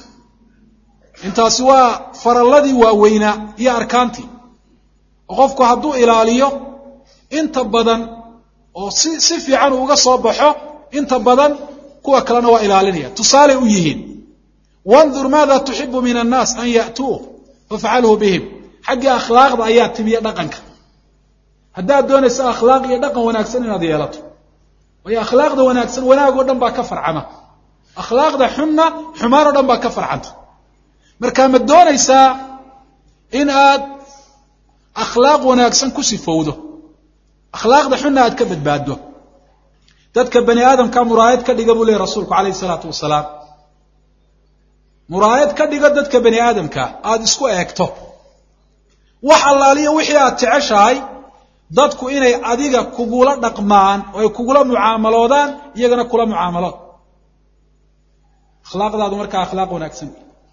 intaasi waa faralladii waaweynaa iyo arkaantii oo qofku hadduu ilaaliyo inta badan oo si si fiican uu uga soo baxo inta badan kuwa kalena waa ilaalinaya tusaaley u yihiin wandur maada tuxibu min annaas an ya'tuuh fafcalhu bihim xaggii akhlaaqda ayaa timiya dhaqanka haddaad doonayso akhlaaq iyo dhaqan wanaagsan inaad yeelato waayo akhlaaqda wanaagsan wanaag oo dhan baa ka farcama akhlaaqda xunna xumaan oo dhan baa ka farcanta markaa ma doonaysaa in aad akhlaaq wanaagsan ku sifowdo akhlaaqda xunna aad ka badbaaddo dadka bani aadamka muraayad ka dhiga buu leeyahy rasuulku calayhi salaatu wasalaam muraayad ka dhigo dadka bani aadamka aada isku eegto wax allaaliyo wixii aad jeceshahay dadku inay adiga kugula dhaqmaan oo ay kugula mucaamaloodaan iyagana kula mucaamalood akhlaaqdaadu markaa akhlaaq wanaagsan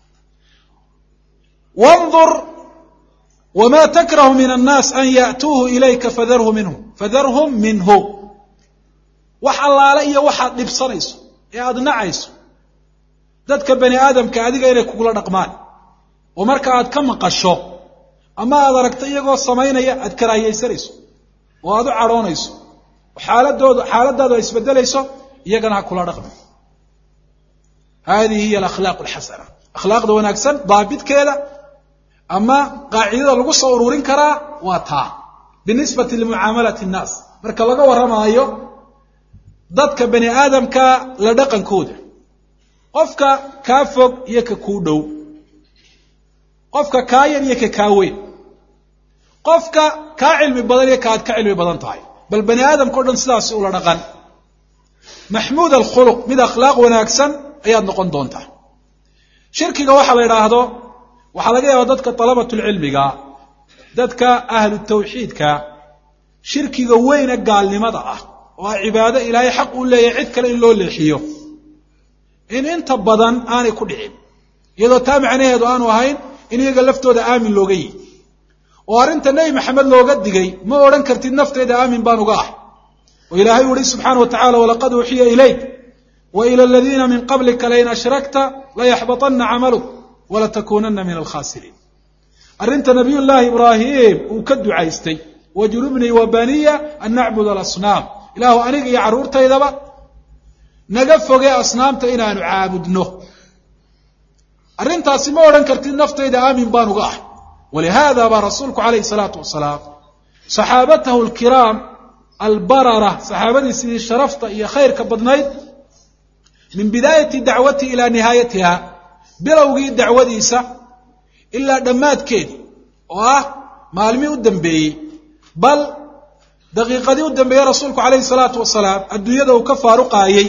wandur wma takrahu min annaas an ya'tuuhu ilayka fadarhu minhu fadarhum minhu wax allaale iyo waxaad dhibsanayso ee aada nacayso dadka bani aadamka adiga inay kugula dhaqmaan oo marka aad ka maqasho ama aad aragto iyagoo samaynaya aad karaahiyaysanayso oo aad u cadhoonayso xaaladooda xaaladaadu ay isbedelayso iyagana ha kula dhaqmi hadihi hiya alakhlaaq alxasana akhlaaqda wanaagsan daabitkeeda ama qaacidada lagu soo ururin karaa waa taa binisbati limucaamalati nnaas marka laga warramaayo dadka bani aadamka la dhaqankooda qofka kaa fog iyo ka kuu dhow qofka kaa yar iyo ka kaa weyn qofka kaa cilmi badan iyo ka aad ka cilmi badan tahay bal bani aadamka o dhan sidaasi ula dhaqan maxmuud alkhuluq mid akhlaaq wanaagsan ayaad noqon doontaa shirkiga waxaa la idhaahdo waxaa laga yaabaa dadka talabatul cilmiga dadka ahlu tawxiidka shirkiga weyne gaalnimada ah oo ah cibaado ilaahay xaq u leeyahay cid kale in loo leexiyo in inta badan aanay ku dhicin iyadoo taa macnaheedu aanu ahayn in iyaga laftooda aamin looga yihi oo arrinta nebi maxamed looga digay ma odhan kartid nafteyda aamin baan uga ah oo ilaahay u yihi subxaana wa tacala walaqad uuxiya ilayk wa ila aladiina min qablika lain ashrakta layaxbaطana camaluk walatakuunana min alkhaasiriin arrinta nabiy llaahi ibraahim uu ka ducaystay wajnubnii wa baniya an nacbud alasnaam ilaahu aniga iyo carruurtaydaba naga foge asnaamta inaanu caabudno arrintaasi ma odhan kartid naftayda aamin baan uga ah walihaada baa rasuulku calayhi salaatu wasalaam saxaabatahu alkiraam albarara saxaabadiisii sharafta iyo khayrka badnayd min bidaayati dacwati ilaa nihaayatiha bilowgii dacwadiisa ilaa dhammaadkeedii oo ah maalmii u dambeeyey bal daqiiqadii u dambeeyey rasuulku calayhi salaatu wasalaam adduunyada uu ka faaruqaayey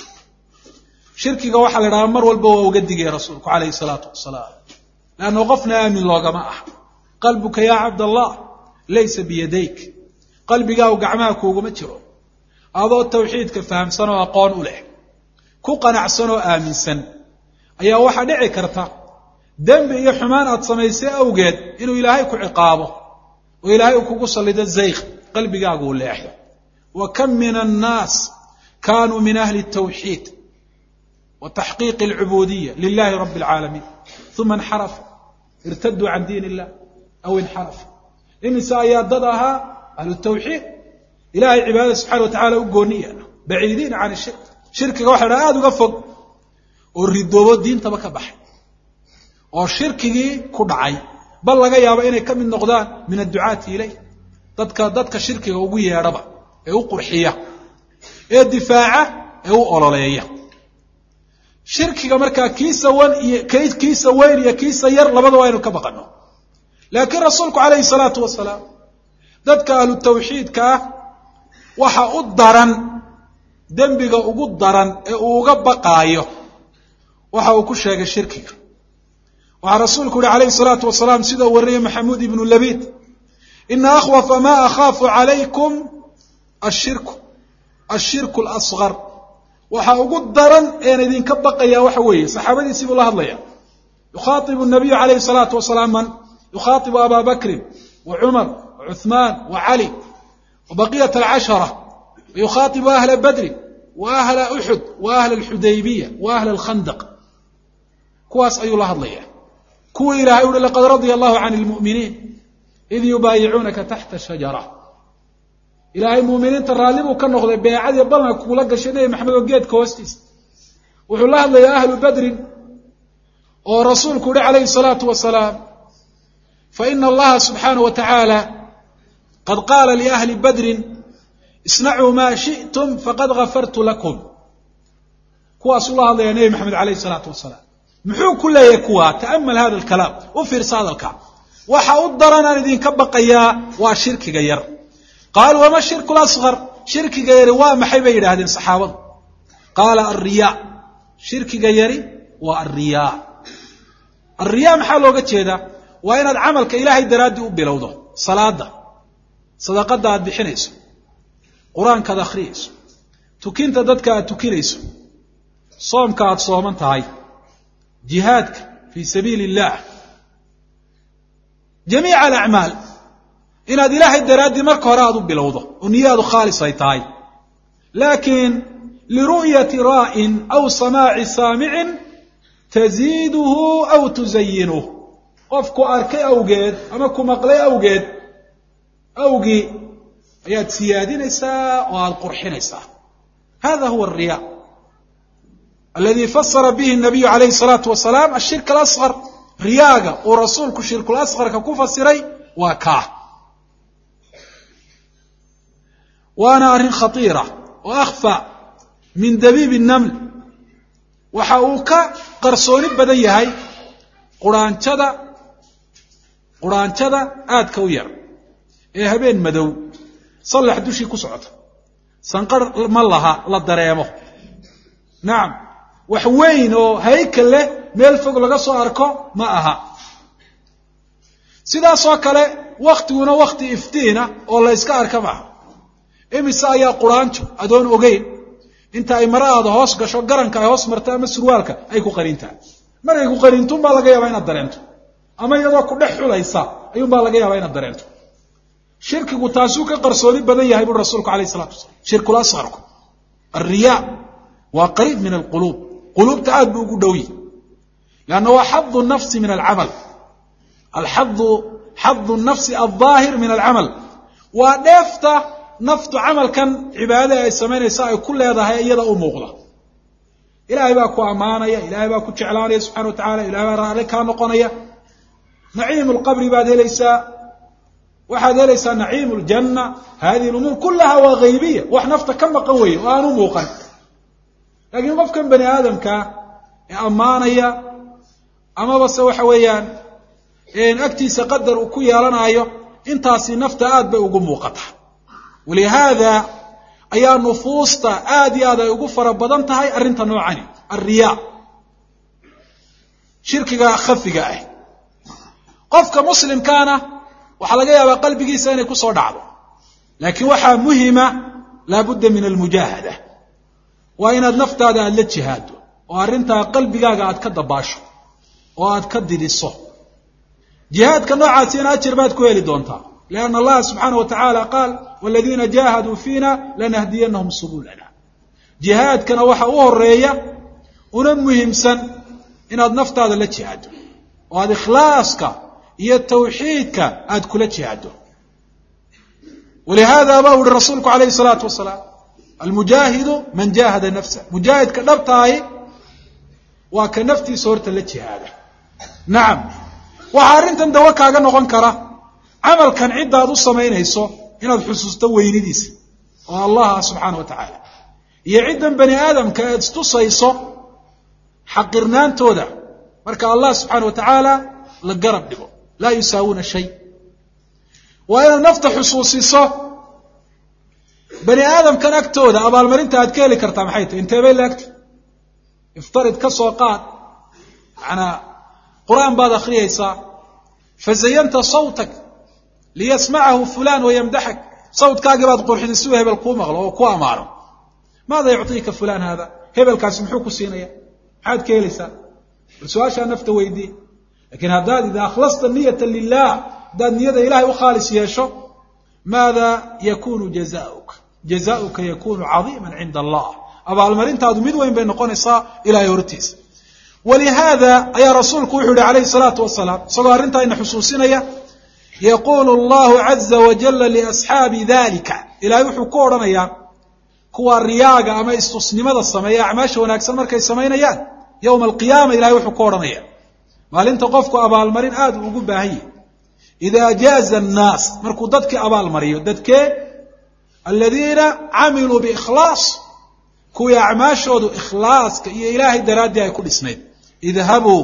shirkiga waxaa la idhahaa mar walba waa uga digaya rasuulku calayhi salaatu wasalaam leanno qofna aamin loogama ah qalbuka yaa cabdallah laysa biyadayk qalbigaagu gacmaha kuuguma jiro adoo tawxiidka fahamsan oo aqoon u leh ku qanacsan oo aaminsan ayaa waxaa dhici karta dembi iyo xumaan aad samaysay awgeed inuu ilaahay ku ciqaabo oo ilaahay uu kugu sallido zayq qalbigaagu uu leexdo wa kam min annaas kaanuu min ahli الtawxiid wa taxqiiqi alcubuudiya lilahi rabbi اlcaalamiin uma inxarafu irtaduu can diin illah aw inxarafu imise ayaa dad ahaa ahlu tawxiid ilahay cibaadada subxana wa tacala u gooniya baciidiina can ishirk shirkiga waxa dhaha aada uga fog oo ridoobo diintaba ka baxay oo shirkigii ku dhacay bal laga yaabo inay ka mid noqdaan min adducaati ilay dadka dadka shirkiga ugu yeedhaba ee u qurxiya ee difaaca ee u ololeeya shirkiga markaa kiisa wan iyo kiisa weyn iyo kiisa yar labadaba aynu ka baqanno laakiin rasuulku calayhi salaatu wasalaam dadka ahlu tawxiidka ah waxa u daran dembiga ugu daran ee uu uga baqaayo waxa uu ku sheegay shirkiga waxaa rasuulku yihi calayhi salaatu wasalaam sida uu wariyay maxamuud ibnu labiid ina akhwafa ma akhaafu calaykum ashirku ashirku alasgar waxa ugu daran een idinka baqaya waxa weeye saxaabadiisii buu la hadlaya yukhaatibu nabiyu calayhi salaatu wasalaam man yukhaatibu aba bakrin wa cumar wa cuthmaan wa cali wa baqiyat alcashara ويخاطب أهل بدر وأهل أحد وأهل الحديبية وأهل الخندق كواس أي الله الله كو إلهي يقول لقد رضي الله عن المؤمنين إذ يبايعونك تحت الشجرة إلهي المؤمنين ترالبوا كنغض بيعاد يبالنا كولك شنيه محمد وقيد كوستيس وحو الله الله يا أهل بدر ورسولك عليه الصلاة والسلام فإن الله سبحانه وتعالى قد قال لأهل بدر اصنعوا ما شئتم فقد غفرت لكم كواس الله الله يا نبي محمد عليه الصلاة والسلام محو كل يكوا تأمل هذا الكلام وفي رصاد الكعب وحاضرنا الذين كبقيا وشرك غير قال وما الشرك الأصغر شرك غير وما حبير هذه الصحابة قال الرياء شرك غير والرياء الرياء محلو قد هذا وين العمل كإلهي درادي بلوضه صلاة صدقة داد بحنيس qur-aankaad akhriyayso tukinta dadka aad tukinayso soomka aad sooman tahay jihaadka fii sabiili illah jamiica alacmaal inaad ilaahay daraaddii marka hore aad u bilowdo oo niyaadu khaalis ay tahay laakiin liru'yati raa'in aw samaaci saamicin taziiduhu aw tuzayinuh qofku arkay awgeed ama ku maqlay awgeed awgii ayaad siyaadinaysaa oo aad qurxinaysaa hada huwa الriya aladi fasara bihi الnabiyu calayhi الsalaatu wasalaam ashirk alasgar riyaaga uu rasuulku shirkul asgarka ku fasiray waa kaa waana arrin khatiira oo akhfa min dabiib الnaml waxa uu ka qarsooni badan yahay quraanjada quraanjada aadka u yar ee habeen madow صلح دوشي كسعته سنقر ملها لا dareemo نعم wax weyn oo haykel leh meel fog laga soo arko ma aha sidaasoo kale waktiguna wakti iftiina oo la iska arka maaha. imise ayaa quraanjo adoon ogeyn inta ay maradaada hoos gasho garanka ay hoos marta ama surwaalka ay ku qarintaa. markay ku qarintuun baa laga yaabaa inaad dareento, ama iyadoo ku dhex xulaysa ayuun baa laga yaabaa inaad dareento. shirkigu taasuu ka qarsooni badan yahay buu rasuulku alayhi salaatu wasalaam. shirkul asgharku alriyaa waa qariib min alquluub, quluubta aad buu ugu dhow yahay. lanna waa xadu nafsi min alcamal, alxadu xadu nafsi aldaahir min alcamal, waa dheefta naftu camalkan cibaadada ay samaynaysa ay ku leedahay iyada u muuqda. ilaahay baa ku ammaanaya, ilaahay baa ku jeclaanaya subxana wa tacala, ilahay baa raalli kaa noqonaya. naciimu lqabri baad helaysaa, waxaad helaysaa naciimu ljanna. hadihi lumuur kulaha waa haybiya, wax nafta ka maqan weeye oo aan u muuqan. laakiin qofkan bani aadamkaa ee ammaanaya amaba se waxa weeyaan agtiisa qadar uu ku yeelanayo, intaasi nafta aad bay ugu muuqataa. walihaada ayaa nufuusta aad iyo aad ay ugu fara badan tahay arrinta noocani alriyaa, shirkiga khafiga ah. qofka muslimkaana waxaa laga yaabaa qalbigiisa inay kusoo dhacdo, laakiin waxaa muhima laabudda min almujaahada, waa inaad naftaada aad la jihaado oo arrintaa qalbigaaga aad ka dabaasho oo aad ka didiso. jihaadka noocaasina ajir baad ku heli doontaa, lianna allaha subxaana wa tacaala qaal waladiina jaahaduu fiina lanahdiyanahum subulana. jihaadkana waxa u horeeya una muhiimsan inaad naftaada la jihaado oo aad ikhlaaska iyo tawxiidka aad kula jihaado. walihaada baa uhi rasuulku alayhi salaatu wasalaam almujaahidu man jaahada nafsa, mujaahidka dhabtaahi waa ka naftiisa horta la jihaada. nacam, waxaa arrintan dawo kaaga noqon kara camalkan ciddaad u samaynayso inaad xusuusto weynidiisa oo allah subxaana wa tacaala, iyo ciddan bani aadamka aad istusayso xaqirnaantooda marka allah subxaana wa tacaala la garab dhigo, laa yusaawuuna shay. waa inaad nafta xusuusiso bani aadamkan agtooda abaalmarinta aad ka heli kartaa maxay tahay, intee bay laagta. iftarid ka soo qaad, manaa qur'aan baad akhriyaysaa, fazayanta sawtak liyasmacahu fulan wayamdaxak, sawtkaagii baad qurxisay si uu hebel kuu maqlo oo ku amaano. maada yucطiika fulan hada, hebelkaasi muxuu ku siinaya, maxaad ka helaysaa? bal su-aashaa nafta weydii. lakiin haddaad ida akhlasta niyata lilah, haddaad niyada ilahay u khaalis yeesho, maada yakunu jazaؤuk, jazaؤuka yakunu cadiima cinda allah, abaalmarintaadu mid weyn bay noqonaysaa ilahay hortiisa. walihaada ayaa rasuulku wuxuu yihi alayhi الsalaatu wasalaam, isagoo arrintaa ina xusuusinaya, yaqulu allahu caza wajala liasxaabi dalika, ilahay wuxuu ku odhanayaa kuwa riyaaga ama istusnimada sameeya acmaasha wanaagsan markay samaynayaan yowma alqiyaama, ilahay wuxuu ku odhanaya maalinta qofku abaalmarin aad u ugu baahan yahi. idaa jaaza annaas, markuu dadkii abaalmariyo, dadkee aladiina camiluu biikhlaas, kuwii acmaashoodu ikhlaaska iyo ilaahay daraaddii ay ku dhisnayd. idhabuu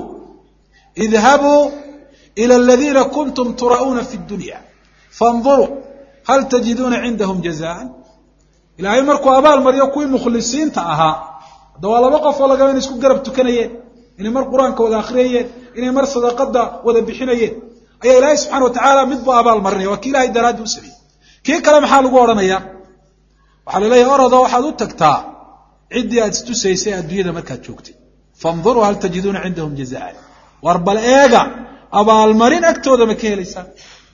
idhabuu ila aladiina kuntum tura'uuna fi dunya faاnduruu hal tajiduuna cindahum jazaan. ilaahay markuu abaal mariyo kuwii mukhlisiinta ahaa, hadda waa laba qof oo lagaba inay isku garab tukanayeen, inay mar qur-aanka wada akhriyayeen, inay mar sadaqada wada bixinayeen, ayaa ilaahay subxana wa tacaala mid buu abaal marinaya, waa kii ilahay daraaddi u sameeyey. kii kale maxaa lagu odhanaya? waxaa la leeyahay orado waxaad u tagtaa ciddii aad istusaysay adduunyada markaad joogtay, faاnduruu hal tajiduuna cindahum jazaan, war bal eega abaalmarin agtooda ma ka helaysaan?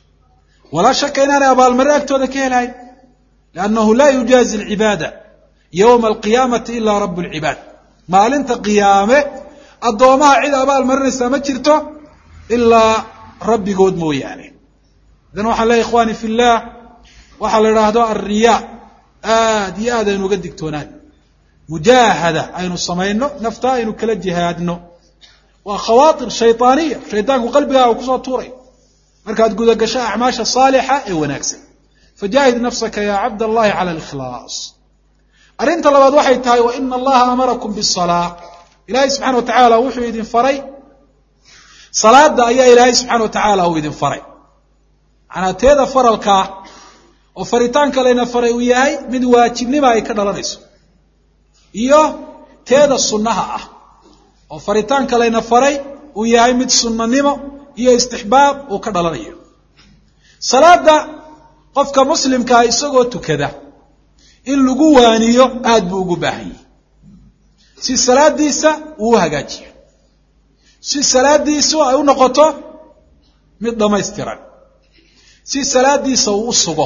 walaa shaka inaanay abaalmarin agtooda ka helahayn, liannahu laa yujaazi alcibaada yowma alqiyaamati ilaa rabu lcibaad. maalinta qiyaame addoomaha cid abaal marinaysaa ma jirto ilaa rabbigood mooyaane. idan waxaan leeyahy ikhwaani fi llah, waxaa la idhaahdo alriyaa aad iyo aad aynu uga digtoonaan. mujaahada aynu samayno, nafta aynu kala jihaadno, waa khawaatir shayطaaniya, shaydaanku qalbigaaga kusoo tuuray markaad gudagasho acmaasha saalixa ee wanaagsan. fajaahid nafsaka ya cabd allahi cala alikhlaas. arrinta labaad waxay tahay wa ina allaha amarakum bisalaa, ilaahay subxana wa tacaala wuxuu idin faray salaada, ayaa ilaahay subxana wa tacaala uu idin faray. manaa teeda faralkaa oo faritaanka layna faray uu yahay mid waajibnima ay ka dhalanayso, iyo teeda sunnaha ah oo faritaanka layna faray uu yahay mid sunnanimo iyo istixbaab uu ka dhalanayo. salaada qofka muslimka isagoo tukada in lagu waaniyo aad buu ugu baahan yahay si salaadiisa uu hagaajiyo si salaadiisu ay u noqoto mid dhamaystiran si salaadiisa uu sugo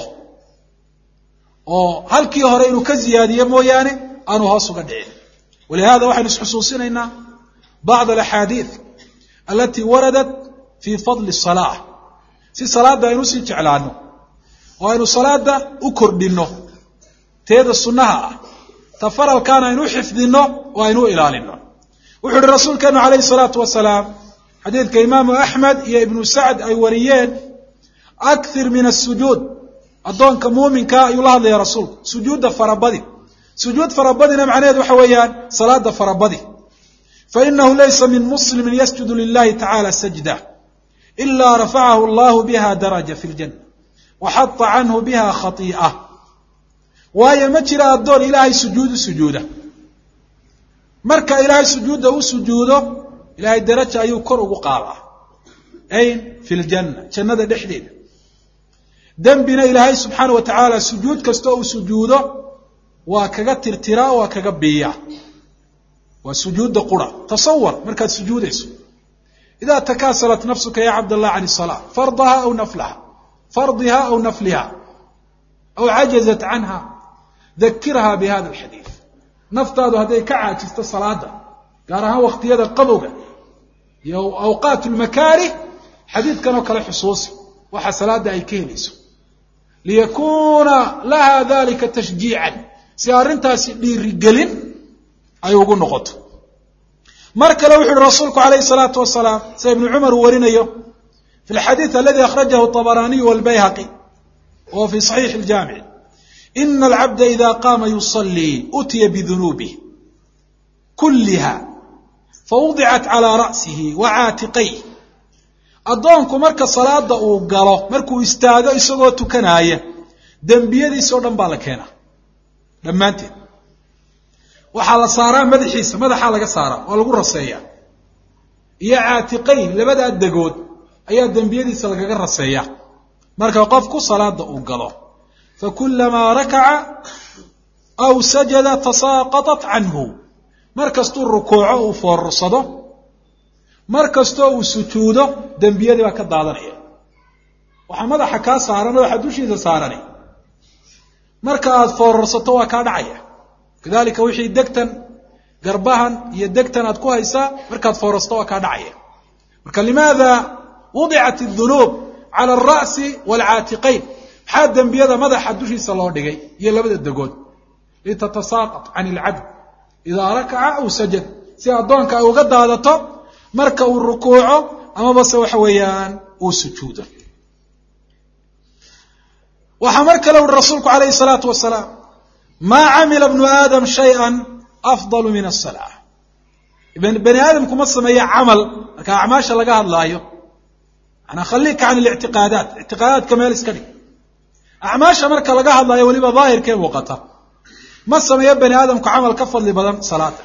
oo halkii hore inuu ka ziyaadiyo mooyaane aanu hoos uga dhicin ولهذا waxaynu isxusuusinaynaa بعض الأحاديث التي وردت في فضل الصلاة si salaada aynu sii jeclaano oo aynu salaada u kordhino teeda sunnaha ah tafaralkaana aynu xifdino oo aynu ilaalino wuxuu yidhi rasuulkeenu calayhi salaatu wasalaam xadiidka imaamu axmed iyo ibnu sacd ay wariyeen akthir min asujuud addoonka muuminka ayuu la hadlaya rasuulku sujuudda farabadi sujuud farabadina macnaheedu waxa weeyaan salaada farabadi fainahu laysa min muslimin yasjudu lilahi tacala sajda ila rafacahu allahu biha daraja fi ljanna waxata canhu biha khatii'a waayo ma jira addoon ilaahay sujuudu sujuuda marka ilaahay sujuudda u sujuudo ilaahay daraja ayuu kor ugu qaadaa ayn fi ljanna jannada dhexdeeda dembina ilaahay subxaana wa tacaala sujuud kastoo uu sujuudo waa kaga tirtiraa waa kaga biiyaa waa sujuudda qura tasawar markaad sujuudayso idaa takaasalat nafsuka ya cabdallah can الsalaa fardaha aw naflaha fardiha aw nafliha aw cajazat canha dakirha bihada alxadiid naftaadu hadday ka caajisto salaada gaar ahaan wakhtiyada qabowga iyo awqaat lmakaarih xadiidkan oo kale xusuusi waxa salaada ay ka helayso liyakuuna laha dalika tashjiican si arrintaasi dhiirigelin ay ugu noqoto mar kale wuxu uhi rasuulku calayhi salaatu wasalaam sida ibnu cumar uu warinayo fi alxadiid aladi akhrajahu طabaraaniyu walbayhaqi wa fi saxiixi iljaamici ina alcabda ida qaama yusalii utiya bidunuubih kulliha fawudicat calaa ra'sihi wa caatiqayh addoonku marka salaada uu galo markuu istaago isagoo tukanaaya dembiyadiisa o dhan baa la keenaa dhammaanteed waxaa la saaraa madaxiisa madaxaa laga saaraa waa lagu raseeyaa iyo caatiqayn labadaa degood ayaa dembiyadiisa lagaga raseeyaa marka qofku salaada uu galo fakulamaa rakaca aw sajada tasaaqatat canhu mar kastuu rukuuco uu foorursado mar kastoo uu sujuudo dembiyadii baa ka daadanaya waxaa madaxa kaa saaran madaxa dushiisa saarani marka aad foorursato waa kaa dhacaya kadalika wixii degtan garbahan iyo degtan aad ku haysaa markaad foorursato waa kaa dhacaya marka limaada wudicat الdunuub cala alra'si waalcaatiqayn maxaa dembiyada madaxa dushiisa loo dhigay iyo labada degood litatasaaqat can ilcabd idaa rakaca aw sajad si addoonka ay uga daadato marka uu rukuuco amaba se waxa weeyaan uu sujuudo waxaa mar kale uhi rasuulku calayhi salaatu wasalaam maa camila bnu aadam shayئa afضal min aلsalaa bani aadamku ma sameeya camal marka acmaasha laga hadlaayo manaa khaliika can اlictiqaadaat ictiqaadaadka meel iska dhig acmaasha marka laga hadlaayo weliba daahirkee muuqata ma sameeyo bani aadamku camal ka fadli badan salaada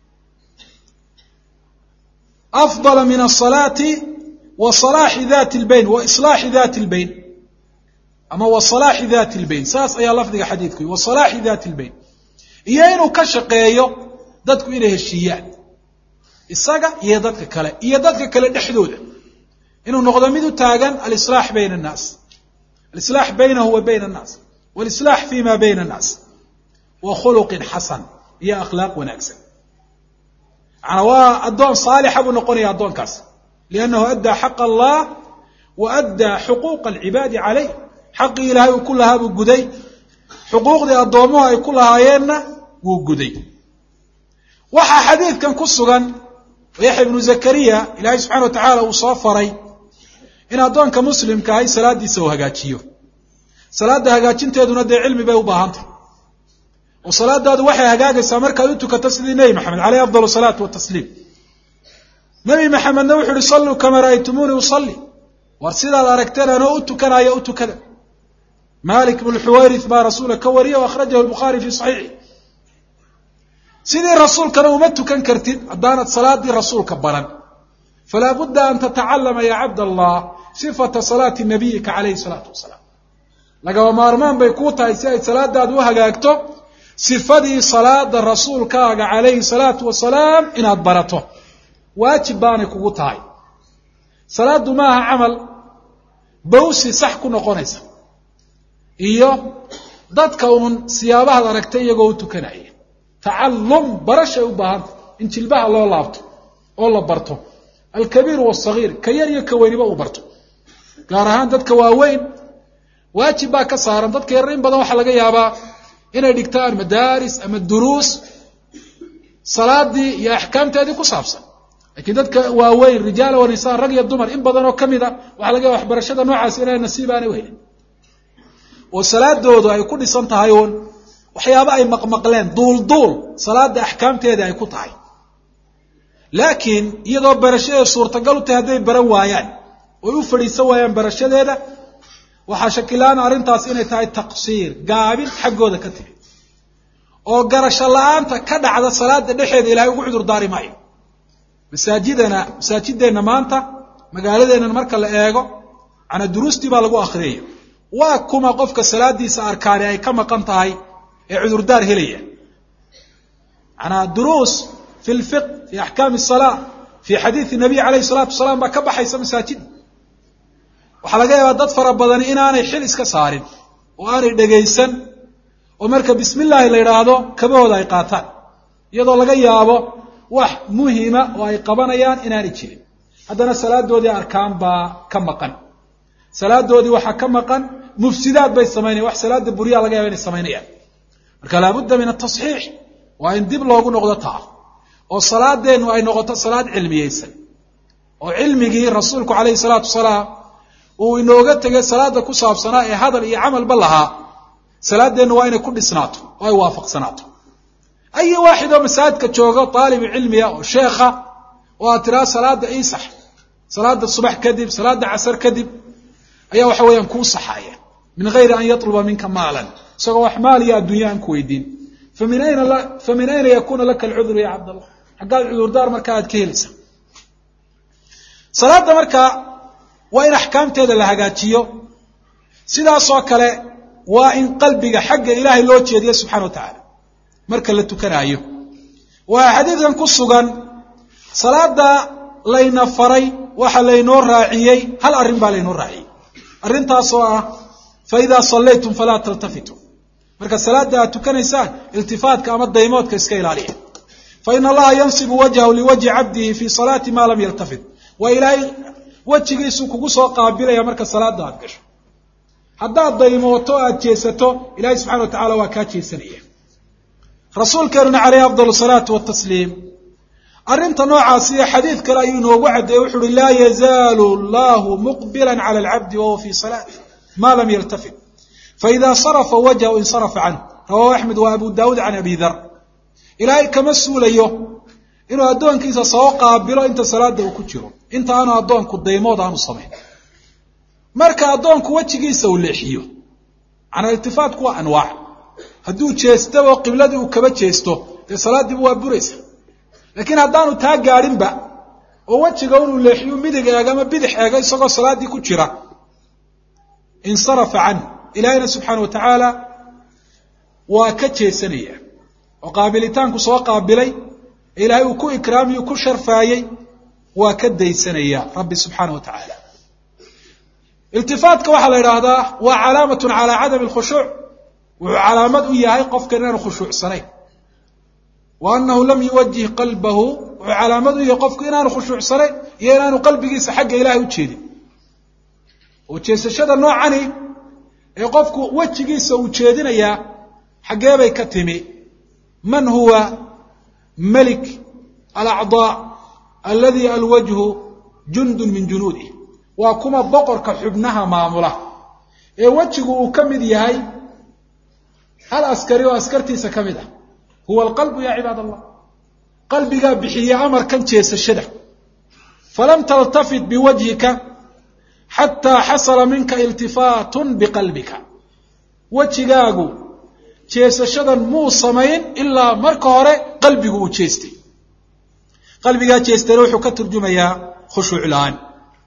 afضala min الصalaati wa صalaaxi dati اlbayn wa iصlaaxi dati اlbayn ama wa صalaaxi dati اlbayn saas ayaa lafdiga xadiidku wa صalaaxi dati اlbayn iyo inuu ka shaqeeyo dadku inay heshiiyaan isaga iyo dadka kale iyo dadka kale dhexdooda inuu noqdo mid u taagan aliصlaax bayna الnaas aliصlaax baynahu wa bayna الnaas waliصlaax fima bayna الnaas wa khuluqin xasan iyo akhlaaq wanaagsan macnaa waa addoon saalixa buu noqonaya addoonkaas liannahu addaa xaqa allah wa addaa xuquuqa alcibaadi calayh xaqii ilaahay uu ku lahaa buu guday xuquuqdii addoommuhu ay ku lahaayeenna wuu guday waxaa xadiidkan ku sugan yaxya ibnu zakariya ilaahay subxana wa tacaala uu soo faray in addoonka muslimka ahay salaaddiisa uu hagaajiyo salaadda hagaajinteeduna dee cilmi bay u baahantay oo salaadaadu waxay hagaagaysaa markaad u tukato sidii nebi maxamed caleyh afdal salaatu watasliim nebi maxamedna wuxu uhi salluu kamaa ra'aytumuuni usalli war sidaad aragteen anoo u tukanaayo u tukada malik bnu lxuwayrith baa rasuula ka wariya o akhrajahu lbukhaari fii saxiixi sidii rasuulkana uma tukan kartid haddaanad salaadii rasuulka baran falaa budda an tatacallama ya cabd allah sifata salaati nabiyika calayhi salaatu wasalaam lagaba maarmaan bay kuu tahay si ay salaadaadu u hagaagto sifadii salaada rasuulkaaga calayhi salaatu wasalaam inaad barato waajib baanay kugu tahay salaadu maaha camal bawsi sax ku noqonaysa iyo dadka uun siyaabahaad aragtay iyagoo u tukanaya tacallum barashay u baahanta in jilbaha loo laabto oo la barto alkabiir wasagiir ka yar iyo ka weyniba uu barto gaar ahaan dadka waaweyn waajib baa ka saaran dadka yar in badan waxaa laga yaabaa inay dhigtaan madaaris ama duruus salaadii iyo axkaamteedii ku saabsan laakiin dadka waaweyn rijaal wa nisaa rag iyo dumar in badan oo ka mid a waxaa laga yaaba waxbarashada noocaas inay nasiib aanay u helin oo salaadoodu ay ku dhisan tahay uun waxyaaba ay maqmaqleen duulduul salaada axkaamteeda ay ku tahay laakiin iyadoo barashadeeda suurtagal u tahay hadday baran waayaan oy u fadhiisan waayaan barashadeeda waxaa shakilaan arrintaas inay tahay taqsiir gaabin xaggooda ka timi oo garasho la-aanta ka dhacda salaada dhexeeda ilaahay ugu cudur daari maayo masaajidana masaajideenna maanta magaaladeennan marka la eego ana duruustii baa lagu akhriyaya waa kuma qofka salaadiisa arkaani ay ka maqan tahay ee cudurdaar helaya ana duruus fi lfiqh fi axkaami asalaa fi xadiidi nabiy calayhi salaatu wasalaam baa ka baxaysa masaajid waxaa laga yaabaa dad fara badani inaanay xil iska saarin oo aanay dhegaysan oo marka bismi illaahi la yidhaahdo kabahooda ay qaataan iyadoo laga yaabo wax muhima oo ay qabanayaan inaanay jirin haddana salaadoodii arkaan baa ka maqan salaadoodii waxaa ka maqan mufsidaad bay samaynayan wax salaada buryaa laga yaaba inay samaynayaan marka laabudda min atasxiix waa in dib loogu noqdo taa oo salaadeennu ay noqoto salaad cilmiyeysan oo cilmigii rasuulku calayhi salaatu wasalaam uu inooga tegay salaada ku saabsanaa ee hadal iyo camalba lahaa salaadeennu waa inay ku dhisnaato oo ay waafaqsanaato ay waaxid oo masaajidka jooga taalibu cilmiya oo sheekha oo aad tiraa salaada iisax salaada subax kadib salaada casar kadib ayaa waxa weeyaan kuu saxaya min gayri an yatluba minka maalan isagoo wax maal iyo adduunya aan ku weydiin famin ayna la famin ayna yakuna laka alcudru ya cabdallah xaggaad cudurdaar markaa aad ka helaysa salaada markaa waa in axkaamteeda la hagaajiyo sidaasoo kale waa in qalbiga xagga ilaahay loo jeediyo subxana wa tacaala marka la tukanaayo waa xadiidkan ku sugan salaada layna faray waxa laynoo raaciyey hal arrin baa laynoo raaciyey arrintaasoo ah fa idaa sallaytum falaa taltafituu marka salaada aad tukanaysaan iltifaatka ama daymoodka iska ilaaliya fa ina allaha yansibu wajhahu liwajhi cabdihi fii salaati maa lam yaltafit waa ilaahay wejigiisu kugu soo qaabilaya marka salaada aad gasho haddaad daymooto aad jeesato ilaahay subxana wa tacala waa kaa jeesanaya rasuulkeenuna calayhi afdal salaatu watasliim arrinta noocaasi iyo xadiid kale ayuu inoogu caddeeyey wuxu uhi laa yazaalu allahu muqbilan cala alcabdi wahuwa fii salaati ma lam yaltafit faida sarafa wajhahu insarafa canhu rawahu axmed wa abu daawuud can abi dar ilaahay kama suulayo inuu addoonkiisa soo qaabilo inta salaada uu ku jiro inta aanu addoonku daymood aanu samayn marka addoonku wejigiisa uu leexiyo macnaa iltifaatku waa anwaac hadduu jeesto oo qibladii uu kaba jeesto dee salaadiibu waa buraysa laakiin haddaanu taa gaadhinba oo wejiga inuu leexiyo midig eega ama bidix eega isagoo salaaddii ku jira insarafa canhu ilaahayna subxaana wa tacaala waa ka jeesanaya oo qaabilitaanku soo qaabilay ee ilaahay uu ku ikraamiyo ku sharfaayey waa ka daysanaya rabbi subxaana wa tacaala iltifaatka waxaa la yidhaahdaa waa calaamatun calaa cadami alkhushuuc wuxuu calaamad u yahay qofkan inaanu khushuucsanayn wa annahu lam yuwajih qalbahu wuxuu calaamad u yahay qofku inaanu khushuucsanayn iyo inaanu qalbigiisa xagga ilaahay u jeedin oo jeesashada noocani ee qofku wejigiisa uu jeedinayaa xaggee bay ka timi man huwa malik alacdaa aladi alwajhu jundun min junuudih waa kuma boqorka xubnaha maamula ee wejigu uu ka mid yahay hal askari oo askartiisa ka mid ah huwa alqalbu ya cibaad allah qalbigaa bixiya amarkan jeesashada falam taltafit biwajhika xataa xasala minka iltifaatun biqalbika wejigaagu jeesashadan muu samayn ilaa marka hore qalbigu uu jeestay qalbigaa jeestayna wuxuu ka turjumayaa khushuuc la-aan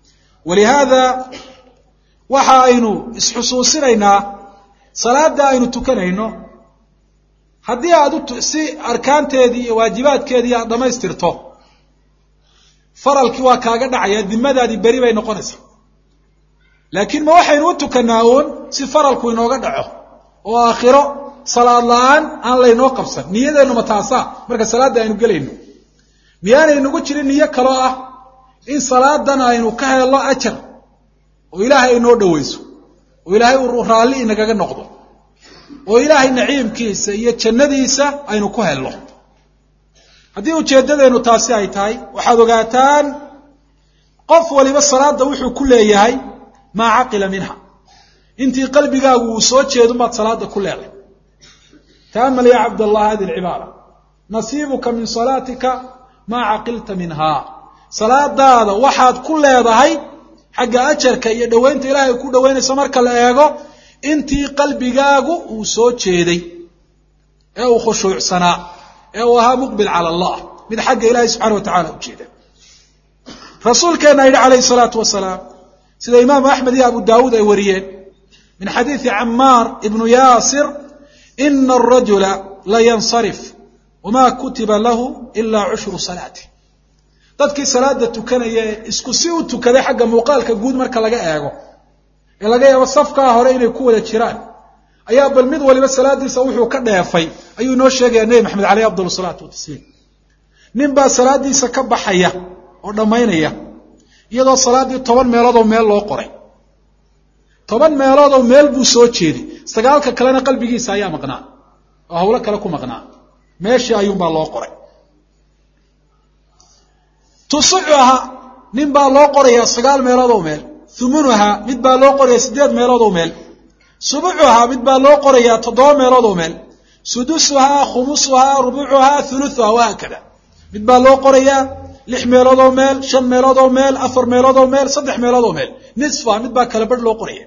walihaada waxa aynu isxusuusinaynaa salaada aynu tukanayno haddii aad si arkaanteedii iyo waajibaadkeedii aad dhammaystirto faralkii waa kaaga dhacaya dimadaadii beri bay noqonaysaa laakiin ma waxaynu u tukannaa uun si faralku inooga dhaco oo aakhiro salaad la-aan aan laynoo qabsan niyadeennu ma taasaa marka salaadda aynu gelayno miyaanay nagu jirin niyo kaloo ah in salaadan aynu ka helno ajar oo ilaahay inoo dhowayso oo ilaahay uu raalli inagaga noqdo oo ilaahay naciimkiisa iyo jannadiisa aynu ku helno haddii ujeeddadeennu taasi ay tahay waxaad ogaataan qof waliba salaadda wuxuu ku leeyahay maa caqila minha intii qalbigaagu uu soo jeedo maad salaada ku leedahay ta'ammal ya cabdallah hadi alcibaara nasiibuka min salaatika maa caqilta minha salaadaada waxaad ku leedahay xagga ajarka iyo dhowaynta ilaahay ku dhowaynayso marka la eego intii qalbigaagu uu soo jeeday ee uu khushuucsanaa ee uu ahaa muqbil cala allah mid xagga ilaahay subxana wa tacala u jeeda rasuulkeenna yidhi calayhi salaatu wasalaam sida imaamu axmed iyo abu daawuud ay wariyeen min xadiidi camaar ibnu yaasir ina arajula la yansarif wamaa kutiba lahu ilaa cushru salaati dadkii salaada tukanaya ee isku si u tukaday xagga muuqaalka guud marka laga eego ee laga yaabo safkaa hore inay ku wada jiraan ayaa bal mid waliba salaadiisa wuxuu ka dheefay ayuu inoo sheegayaa nebi maxamed caleyh afdal salaatu watasliim nin baa salaadiisa ka baxaya oo dhammaynaya iyadoo salaaddii toban meeloodoo meel loo qoray toban meeloodoo meel buu soo jeeday sagaalka kalena qalbigiisa ayaa maqnaa oo hawlo kale ku maqnaa meeshii ayuunbaa loo qoray tusucuha nin baa loo qorayaa sagaal meeloodoo meel humunuha mid baa loo qorayaa siddeed meeloodoo meel subucuha mid baa loo qorayaa toddoba meeloodoo meel sudusuhaa khumusuhaa rubucuhaa hulusuhaa wahaakada mid baa loo qorayaa lix meeloodoo meel shan meeloodoo meel afar meeloodoo meel saddex meeloodoo meel nisfa mid baa kala badh loo qoraya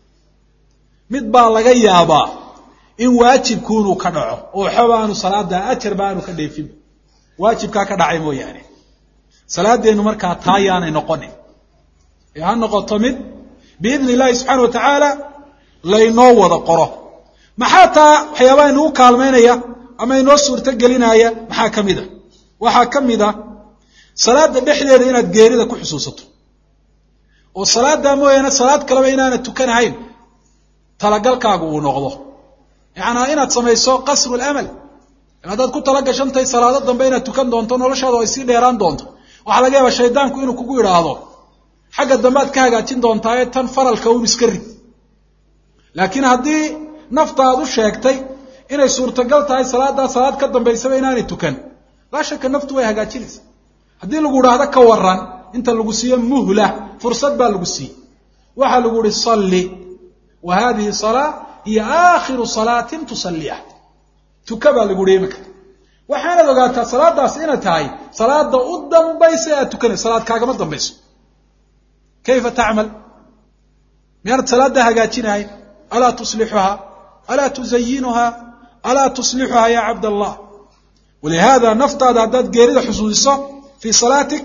mid baa laga yaabaa in waajibkuunuu ka dhaco oo waxaba aanu salaada ajarba aanu ka dheefin waajibkaa ka dhacay mooyaane salaadeennu markaa taa yaanay noqonin ee ha noqoto mid biidni illaahi subxaana wa tacaala laynoo wada qoro maxaa taa waxyaabaha inugu kaalmaynaya ama inoo suurto gelinaya maxaa ka mid a waxaa ka mid a salaada dhexdeeda inaad geerida ku xusuusato oo salaaddaa mooyaane salaad kaleba inaanad tukanahayn talagalkaagu uu noqdo yacnaa inaad samayso qasru alamal haddaad ku tala gashantahay salaado dambe inaad tukan doonto noloshaada ay sii dheeraan doonto waxaa laga yaabaa shaydaanku inuu kugu idhaahdo xagga dambe aad ka hagaajin doontaa ee tan faralka uun iska rid laakiin haddii nafta aad u sheegtay inay suurtagal tahay salaaddaa salaad ka dambaysaba inaanay tukan laa shaka naftu way hagaajinaysa haddii lagu idhaahdo ka waran inta lagu siiyo muhla fursad baa lagu siiyey waxaa lagu ihi salli wa hadihi salaa hiya aakhiru salaatin tusalliha tuka baa lagu ihi iminka waxaanad ogaataa salaadaas inay tahay salaada u dambaysa aad tukanayso salaad kaagama dambayso kayfa tacmal miyaanad salaadda hagaajinahayn alaa tuslixuhaa alaa tuzayinuhaa alaa tuslixuhaa ya cabd allah walihaada naftaada haddaad geerida xusuusiso fii salaatik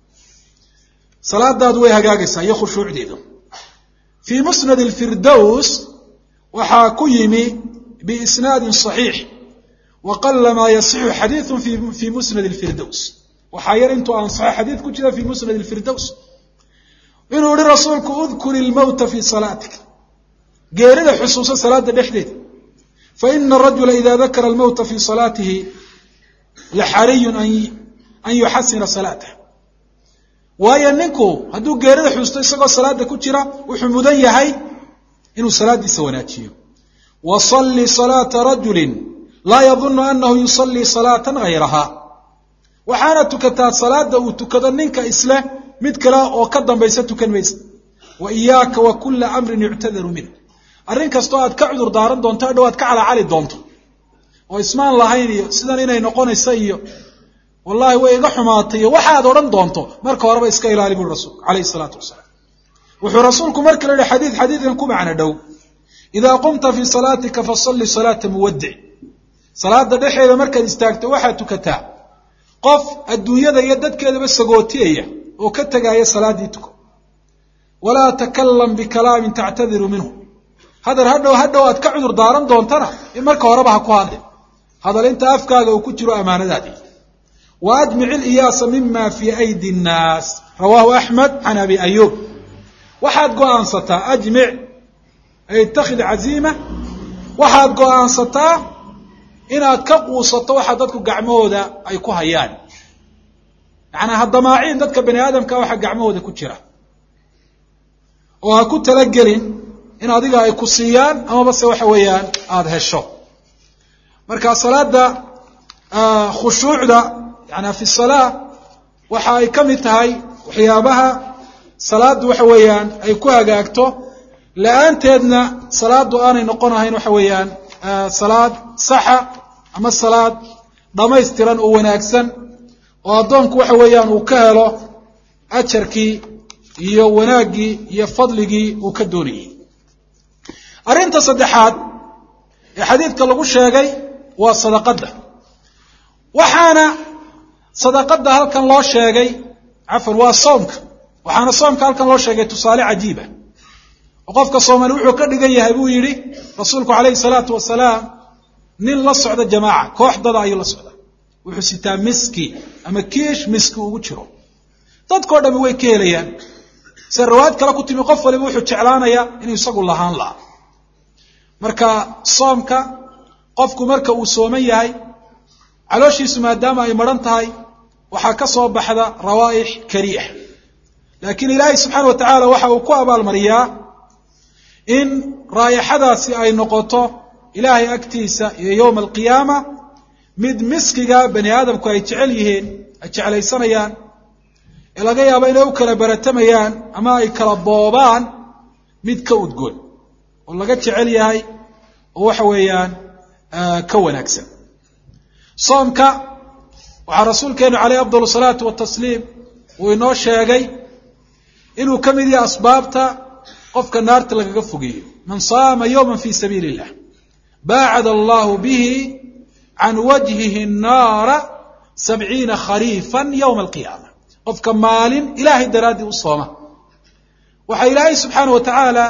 salaadaadu way hagaagaysaa iyo khushuucdeedu fii musnad alfirdows waxaa ku yimi biisnaadin صaxiix waqala maa yasixu xadiiثu fii musnad alfirdows waxaa yar intuu ansaxo xadiid ku jira fii musnad alfirdows inuu ihi rasuulku udkur ilmowta fii salaatik geerida xusuuso salaada dhexdeeda faina arajula ida dakara almowta fii salaatihi laxariyun an yuxasina salaatah waayo ninku hadduu geerida xusuusto isagoo salaada ku jira wuxuu mudan yahay inuu salaadiisa wanaajiyo wasalli salaata rajulin laa yadunu anahu yusallii salaatan hayraha waxaana tukataa salaada uu tukado ninka isleh mid kale oo ka dambaysa tukan maysa wa iyaaka wa kula amrin yuctadaru minh arrin kastoo aad ka cudur daaran doonto adhow aad ka calacali doonto oo ismaan lahayn iyo sidan inay noqonaysa iyo wallahi way iga xumaatay iyo waxaad odhan doonto marka horeba iska ilaali buri rasuulku calayhi salaatu wasalaam wuxuu rasuulku mar kale yihi xadiid xadiidkan ku macno dhow idaa qumta fii salaatika fasalli salaata muwadic salaada dhexeeda markaad istaagto waxaad tukataa qof adduunyada iyo dadkeedaba sagootiyaya oo ka tegaaya salaaddii tuko walaa takallam bikalaamin tactadiru minhu hadal hadhow hadhow aad ka cudur daaran doontana in marka horeba ha ku hadlin hadal inta afkaaga uu ku jiro amaanadaadii wa ajmic iliyaasa mima fii aydi nnaas rawaahu axmed can abi ayuub waxaad go'aansataa ajmic ay ittakhid caziima waxaad go'aansataa inaad ka quusato waxa dadku gacmahooda ay ku hayaan macnaa haddamaaciin dadka bani aadamka waxa gacmahooda ku jira oo ha ku talagelin in adiga ay ku siiyaan amaba se waxa weeyaan aada hesho marka salaada khushuucda yani fi salaa waxa ay ka mid tahay waxyaabaha salaadu waxa weeyaan ay ku hagaagto la-aanteedna salaadu aanay noqon ahayn waxa weeyaan salaad saxa ama salaad dhamaystiran oo wanaagsan oo addoonku waxa weeyaan uu ka helo ajarkii iyo wanaaggii iyo fadligii uu ka doonayey arrinta saddexaad ee xadiidka lagu sheegay waa sadaqadda waxaana sadaqadda halkan loo sheegay cafwan waa soomka waxaana soomka halkan loo sheegay tusaale cajiiba oo qofka soomali wuxuu ka dhigan yahay buu yidhi rasuulku calayhi salaatu wasalaam nin la socda jamaaca koox dada ayuu la socda wuxuu sitaa miski ama kiish miski ugu jiro dadkoo dhammi way ka helayaan se riwaayad kale ku timi qof waliba wuxuu jeclaanayaa inuu isagu lahaan laha marka soomka qofku marka uu sooman yahay calooshiisu maadaama ay maran tahay waxaa ka soo baxda rawaa'ix kariih laakiin ilaahay subxaana wa tacaala waxa uu ku abaalmariyaa in raayaxadaasi ay noqoto ilaahay agtiisa iyo yowma alqiyaama mid miskiga bani aadamku ay jecel yihiin ay jeclaysanayaan ee laga yaabo inay u kala baratamayaan ama ay kala boobaan mid ka udgoon oo laga jecel yahay oo waxa weeyaan ka wanaagsan soomka waxaa rasuulkeenu caleyh afdal salaatu watasliim uu inoo sheegay inuu ka mid yahay asbaabta qofka naarta lagaga fogeeyo man saama yowman fi sabiili illah baacada allahu bihi can wajhihi nnaara sabciina khariifan yowma alqiyaama qofka maalin ilaahay daraaddii u sooma waxaa ilaahay subxaana wa tacaala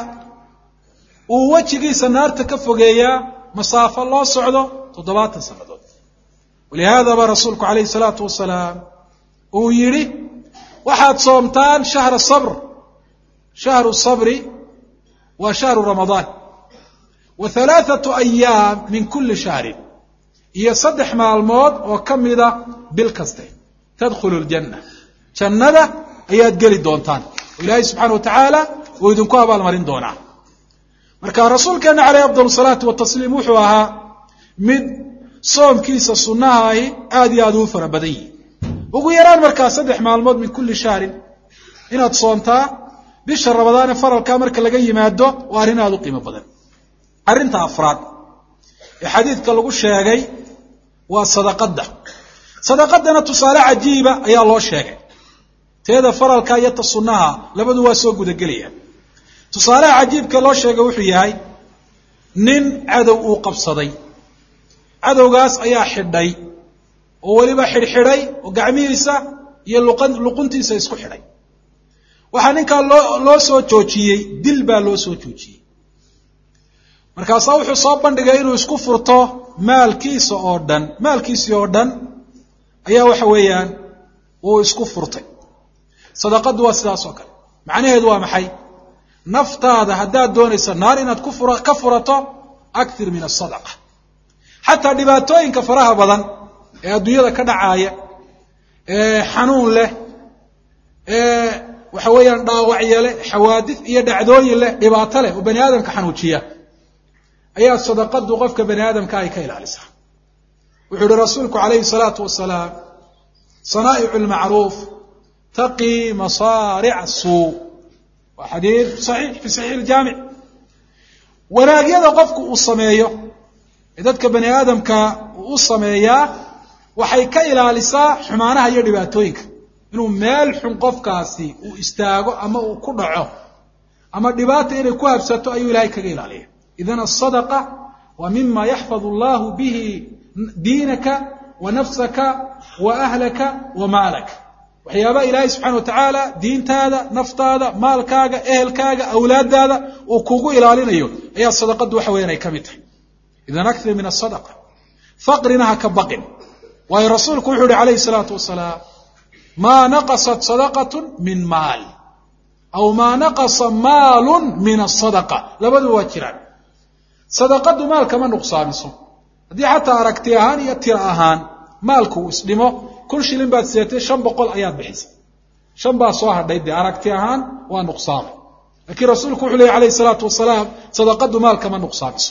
uu wejigiisa naarta ka fogeeyaa masaafo loo socdo toddobaatan sannadood walihaada baa rasuulku calayhi salaatu wasalaam uu yidhi waxaad soomtaan shahra sabr shahru sabri waa shahru ramadaan wa halaathatu ayaam min kulli shahrin iyo saddex maalmood oo ka mida bil kaste tadkhulu ljanna jannada ayaad geli doontaan oo ilaahay subxaana wa tacaala uu idinku abaalmarin doonaa marka rasuulkeena caleyh afdal salaatu watasliim wuxuu ahaa mid soomkiisa sunnahaahi aad iyo aad uu fara badan yihi ugu yaraan markaa saddex maalmood min kulli shahrin inaad soontaa bisha ramadaane faralkaa marka laga yimaado waa arrin aad u qiimo badan arrinta afraad ee xadiidka lagu sheegay waa sadaqadda sadaqaddana tusaale cajiiba ayaa loo sheegay teeda faralka iyo ta sunnaha labadu waa soo gudagelayaan tusaalaha cajiibka loo sheegay wuxuu yahay nin cadow uu qabsaday cadowgaas ayaa xidhay oo weliba xidhxidhay oo gacmihiisa iyo luqan luquntiisa isku xidhay waxaa ninkaa loo loo soo joojiyey dil baa loo soo joojiyey markaasaa wuxuu soo bandhigay inuu isku furto maalkiisa oo dhan maalkiisii oo dhan ayaa waxa weeyaan uu isku furtay sadaqaddu waa sidaas oo kale macnaheedu waa maxay naftaada haddaad doonaysa naar inaad ku fura ka furato akthir min asadaqa xataa dhibaatooyinka faraha badan ee adduunyada ka dhacaaya ee xanuun leh ee waxa weeyaan dhaawacyo leh xawaadis iyo dhacdooyin leh dhibaato leh oo bani aadamka xanuujiya ayaa sadaqadu qofka bani aadamka ay ka ilaalisaa wuxuu yihi rasuulku calayhi salaatu wasalaam sanaa'icu lmacruuf taqii masaarica suu waa xadiid saxiix fi saxiix iljaamic wanaagyada qofku uu sameeyo ee dadka bani aadamka uu u sameeyaa waxay ka ilaalisaa xumaanaha iyo dhibaatooyinka inuu meel xun qofkaasi uu istaago ama uu ku dhaco ama dhibaata inay ku habsato ayuu ilaahay kaga ilaaliya idan asadaqa waa mima yaxfadu allahu bihi diinaka wa nafsaka wa ahlaka wa maalaka waxyaabaha ilaahay subxaana wa tacaala diintaada naftaada maalkaaga ehelkaaga awlaadaada uu kugu ilaalinayo ayaa sadaqadu waxa weeyaan ay ka mid tahay idan akthir min asadaqa faqrina ha ka baqin waayo rasuulku wuxuu yihi calayhi salaatu wasalaam maa naqasat sadaqatun min maal aw maa naqasa maalun min asadaqa labadu waa jiraan sadaqadu maalka ma nuqsaamiso haddii xataa aragti ahaan iyo tira ahaan maalku uu isdhimo kun shilin baad seetay shan boqol ayaad bixisay shan baa soo hadhay dee aragti ahaan waa nuqsaamay laakiin rasuulku wuxuu leeyahy calayhi salaatu wasalaam sadaqadu maalka ma nuqsaamiso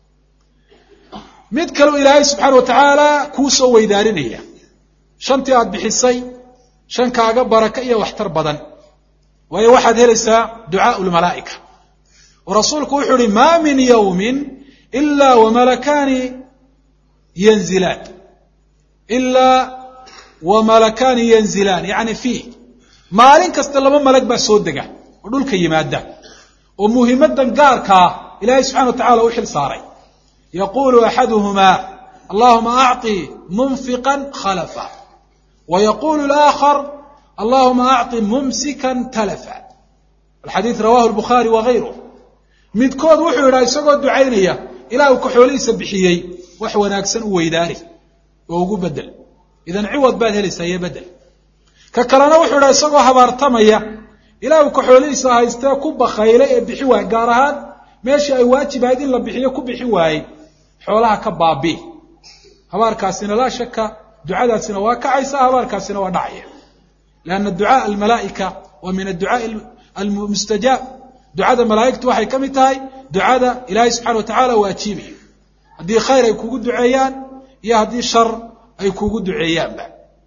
mid kaleu ilaahay subxaana wa tacaala kuu soo weydaarinaya shantii aad bixisay shan kaaga baraka iyo waxtar badan waayo waxaad helaysaa ducaau lmalaa'ika oo rasuulku wuxuu ihi maa min yawmin ilaa wamalakaani yanzilaan ilaa wamalakaani yanzilaan yacni fiih maalin kasta laba malag baa soo dega oo dhulka yimaada oo muhimadan gaarkaa ilaahay subxana wa tacala u xil saaray yaqulu axaduhumaa allahuma acطi munfiqan khalafa wayaqulu alaakhar allahuma acطi mumsikan talafa alxadiid rawahu lbukhaari wagayruh midkood wuxuu yidhaha isagoo ducaynaya ilaah uu ka xoolihiisa bixiyey wax wanaagsan u weydaari oo ugu bedel idan ciwad baad helaysaa iyo bedel ka kalena wuxuu yidhaha isagoo habaartamaya ilaah uu ka xoolihiisa haystee ku bakaylay ee bixi waayey gaar ahaan meeshii ay waajib ahayd in la bixiyo ku bixi waayey xoolaha ka baabii habaarkaasina laa shaka ducadaasina waa kacaysa habaarkaasina waa dhacaya lianna ducaa almalaa'ika wa min adducaai almustajaab ducada malaa'igtu waxay ka mid tahay ducada ilaahay subxana wa tacaala u ajiibayo haddii khayr ay kugu duceeyaan iyo haddii shar ay kugu duceeyaanba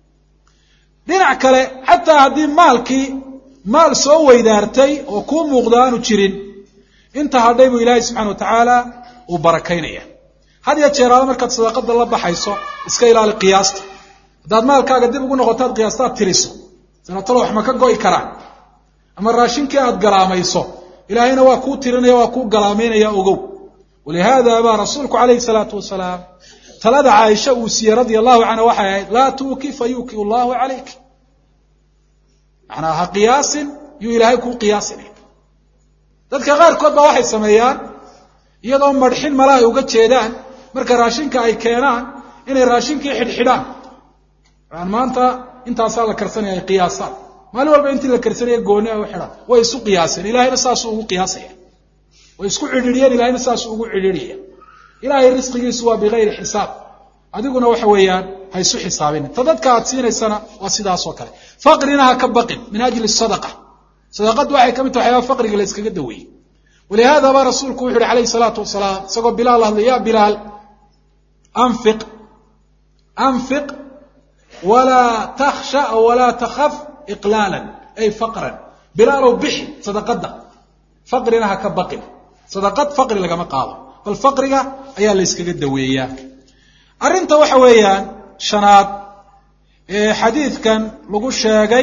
dhinac kale xataa haddii maalkii maal soo weydaartay oo kuu muuqda aanu jirin inta hadhay buu ilaahay subxana wa tacaala uu barakaynaya had ya jeeraada markaad sadaqada la baxayso iska ilaali qiyaasta haddaad maalkaaga dib ugu noqotaad qiyaastaad tiriso sanatalo wax ma ka go'i karaan ama raashinkii aad galaamayso ilaahayna waa kuu tirinaya waa kuu galaamaynaya ogow walihaada baa rasuulku calayhi salaatu wasalaam talada caaisha uu siiyey radia allahu canha waxay ahayd laa tuuki fa yuuki allahu calayk macnaa ha qiyaasin yuu ilaahay kuu qiyaasinay dadka qaarkood baa waxay sameeyaan iyadoo madxin mala ay uga jeedaan marka raashinka ay keenaan inay raashinkii xidhxidhaan aan maanta intaasaa la karsanaya ay qiyaasaan maalin walba intii la karsanaya gooni ay u xidhaan way isu qiyaaseen ilahayna saasuu ugu qiyaasaya way isku cidhiidhiyeen ilahayna saasuu ugu cidhiidhaya ilaahay risqigiisu waa bigayri xisaab adiguna waxa weeyaan ha isu xisaabin ta dadka aad siinaysana waa sidaasoo kale faqrina ha ka baqin min ajli sadaqa sadaqadu waxay ka mid tahay waxyaaba faqriga la iskaga daweeyey ولهذا baa rasuulku wuxu uhi alayه الصلاaةu وaسaلاam isagoo bilaal hadlay ya bilaal anfiq anfiq walaa takhsha aw walaa takhaf iqlaala ay faqran bilaalow bixi sadaqada faqrina ha ka baqin sadaqad faqri lagama qaado bal faqriga ayaa la iskaga daweeyaa arrinta waxa weeyaan shanaad ee xadiidkan lagu sheegay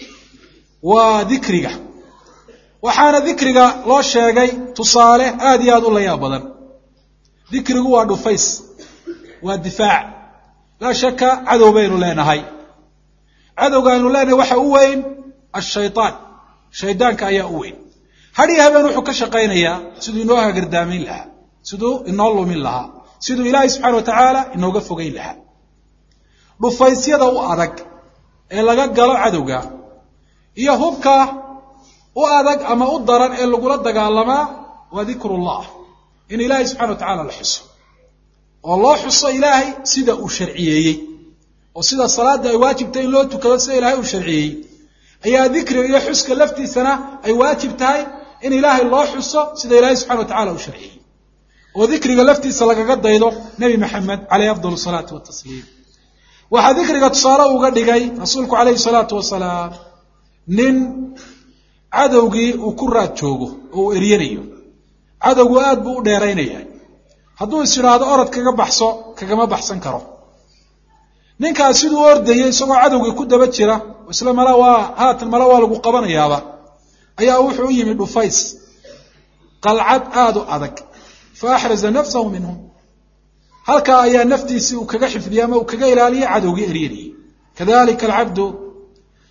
waa dikriga waxaana dikriga loo sheegay tusaale aad iyo aad u layaab badan dikrigu waa dhufays waa difaac laa shaka cadow baynu leenahay cadowga aynu leenahay waxa u weyn ashaytaan shaydaanka ayaa u weyn hadhiyo habeen wuxuu ka shaqaynayaa siduu inoo hagardaamayn lahaa siduu inoo lumin lahaa siduu ilaahay subxana wa tacaala inooga fogeyn lahaa dhufaysyada u adag ee laga galo cadowga iyo hubka u adag ama u daran ee lagula dagaalamaa waa dikrullah in ilaahay subxana wa tacala la xuso oo loo xuso ilaahay sida uu sharciyeeyey oo sida salaada ay waajibtahay in loo tukado sida ilaahay uu sharciyeeyey ayaa dikriga iyo xuska laftiisana ay waajib tahay in ilaahay loo xuso sida ilaahay subxana wa tacala uu sharciyeeyey oo dikriga laftiisa lagaga daydo nebi maxamed caleyhi afdal salaatu watasliim waxaa dikriga tusaale uga dhigay rasuulku caleyhi salaatu wasalaam nin cadowgii uu ku raad joogo oo uu eryanayo cadowgu aad buu u dheeraynaya hadduu is idhaahdo orod kaga baxso kagama baxsan karo ninkaas siduu ordayay isagoo cadowgii ku daba jira isla mala waa haatan mala waa lagu qabanayaaba ayaa wuxuu u yimi dhufays qalcad aad u adag fa axraza nafsahu minhum halkaa ayaa naftiisii uu kaga xifdiyey ama uu kaga ilaaliyey cadowgii eryanayay kadalika alcabdu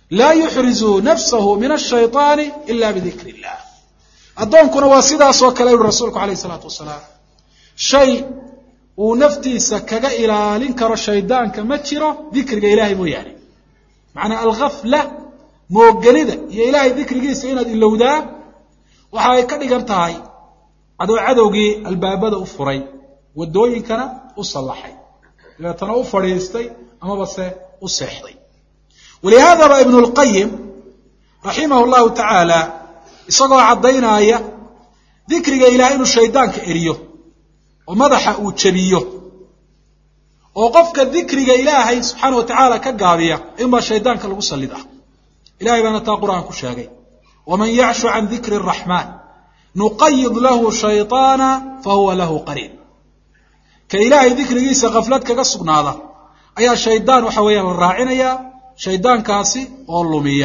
laa yuxrizu nafsahu min ashayطaani ila bidikri illah addoonkuna waa sidaasoo kale yuri rasuulku alayh isalaatu wasalaam shay uu naftiisa kaga ilaalin karo shaydaanka ma jiro dikriga ilaahay mooyaane macnaa alghafla moogelida iyo ilaahay dikrigiisa inaad ilowdaa waxa ay ka dhigan tahay adoo cadowgii albaabada u furay wadooyinkana u sallaxay dabeetana u fadhiistay amaba se u seexday walihaadaba ibnu lqayim raximahu llahu tacaala isagoo caddaynaya dikriga ilahay inuu shaydaanka eriyo oo madaxa uu jebiyo oo qofka dikriga ilaahay subxaana wa tacaala ka gaabiya inbaa shaydaanka lagu sallid ah ilahay baana taa qur'aan ku sheegay waman yacshu can dikri araxmaan nuqayid lahu shayطaana fahuwa lahu qariin ka ilaahay dikrigiisa kaflad kaga sugnaada ayaa shaydaan waxa weeyaan la raacinayaa shaydaankaasi oo lumiya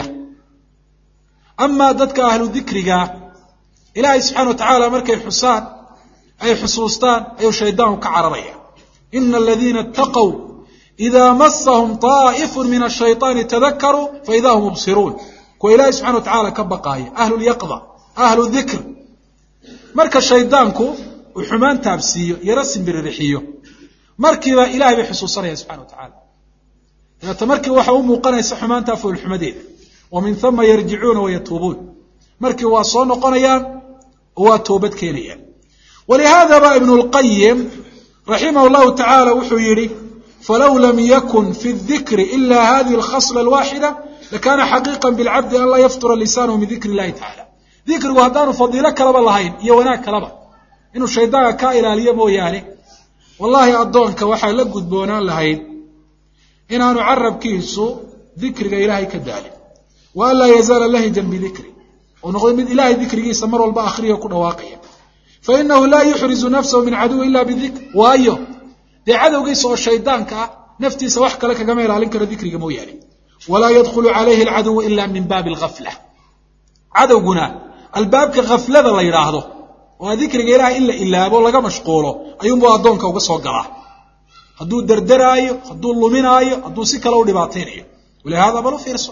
amaa dadka ahlu dikriga ilaahay subxana wa tacaala markay xusaan ay xusuustaan ayuu shaydaanku ka cararaya ina aladiina اtaqow إida masahum طaaئifu min الshayطaani tadakaruu faida hum mubsiruun kuwa ilaahay subxana wa tacaala ka baqaaya ahlu lyaqda ahlu dikr marka shaydaanku uu xumaan taabsiiyo yaro simbiririxiyo markiiba ilahay bay xusuusanaya subxana wa tacaala dabeeta markii waxa u muuqanaysa xumaantaa foolxumadeeda wa min huma yarjicuuna wayatuubuun markii waa soo noqonayaan oo waa toobad keenayaan walihaadaba ibnu اlqayim raximah llahu tacaala wuxuu yidhi falow lam yakun fi اdikri ila hadihi اlkhasla alwaaxida lakana xaqiiqa bilcabdi an laa yaftura lisaanahu min dikri اllahi tacala dikrigu haddaanu fadiilo kalaba lahayn iyo wanaag kalaba inuu shaydaanka kaa ilaaliyo mooyaane wallahi addoonka waxaa la gudboonaan lahayd inaanu carabkiisu dikriga ilaahay ka daalin wa an laa yazaala lahijan bidikri oo noqdo mid ilaahay dikrigiisa mar walba akhriya ku dhawaaqaya fainahu laa yuxrizu nafsahu min caduwi ila bidikr waayo dee cadowgiisa oo shaydaanka ah naftiisa wax kale kagama ilaalin karo dikriga mooyaane walaa yadkhulu calayhi alcaduwu ila min baabi alghafla cadowguna albaabka khaflada la yidhaahdo oo dikriga ilaahay in la ilaabo laga mashquulo ayuunbuu addoonka uga soo galaa hadduu derderaayo hadduu luminaayo hadduu si kale u dhibaataynayo walihaada bal u fiirso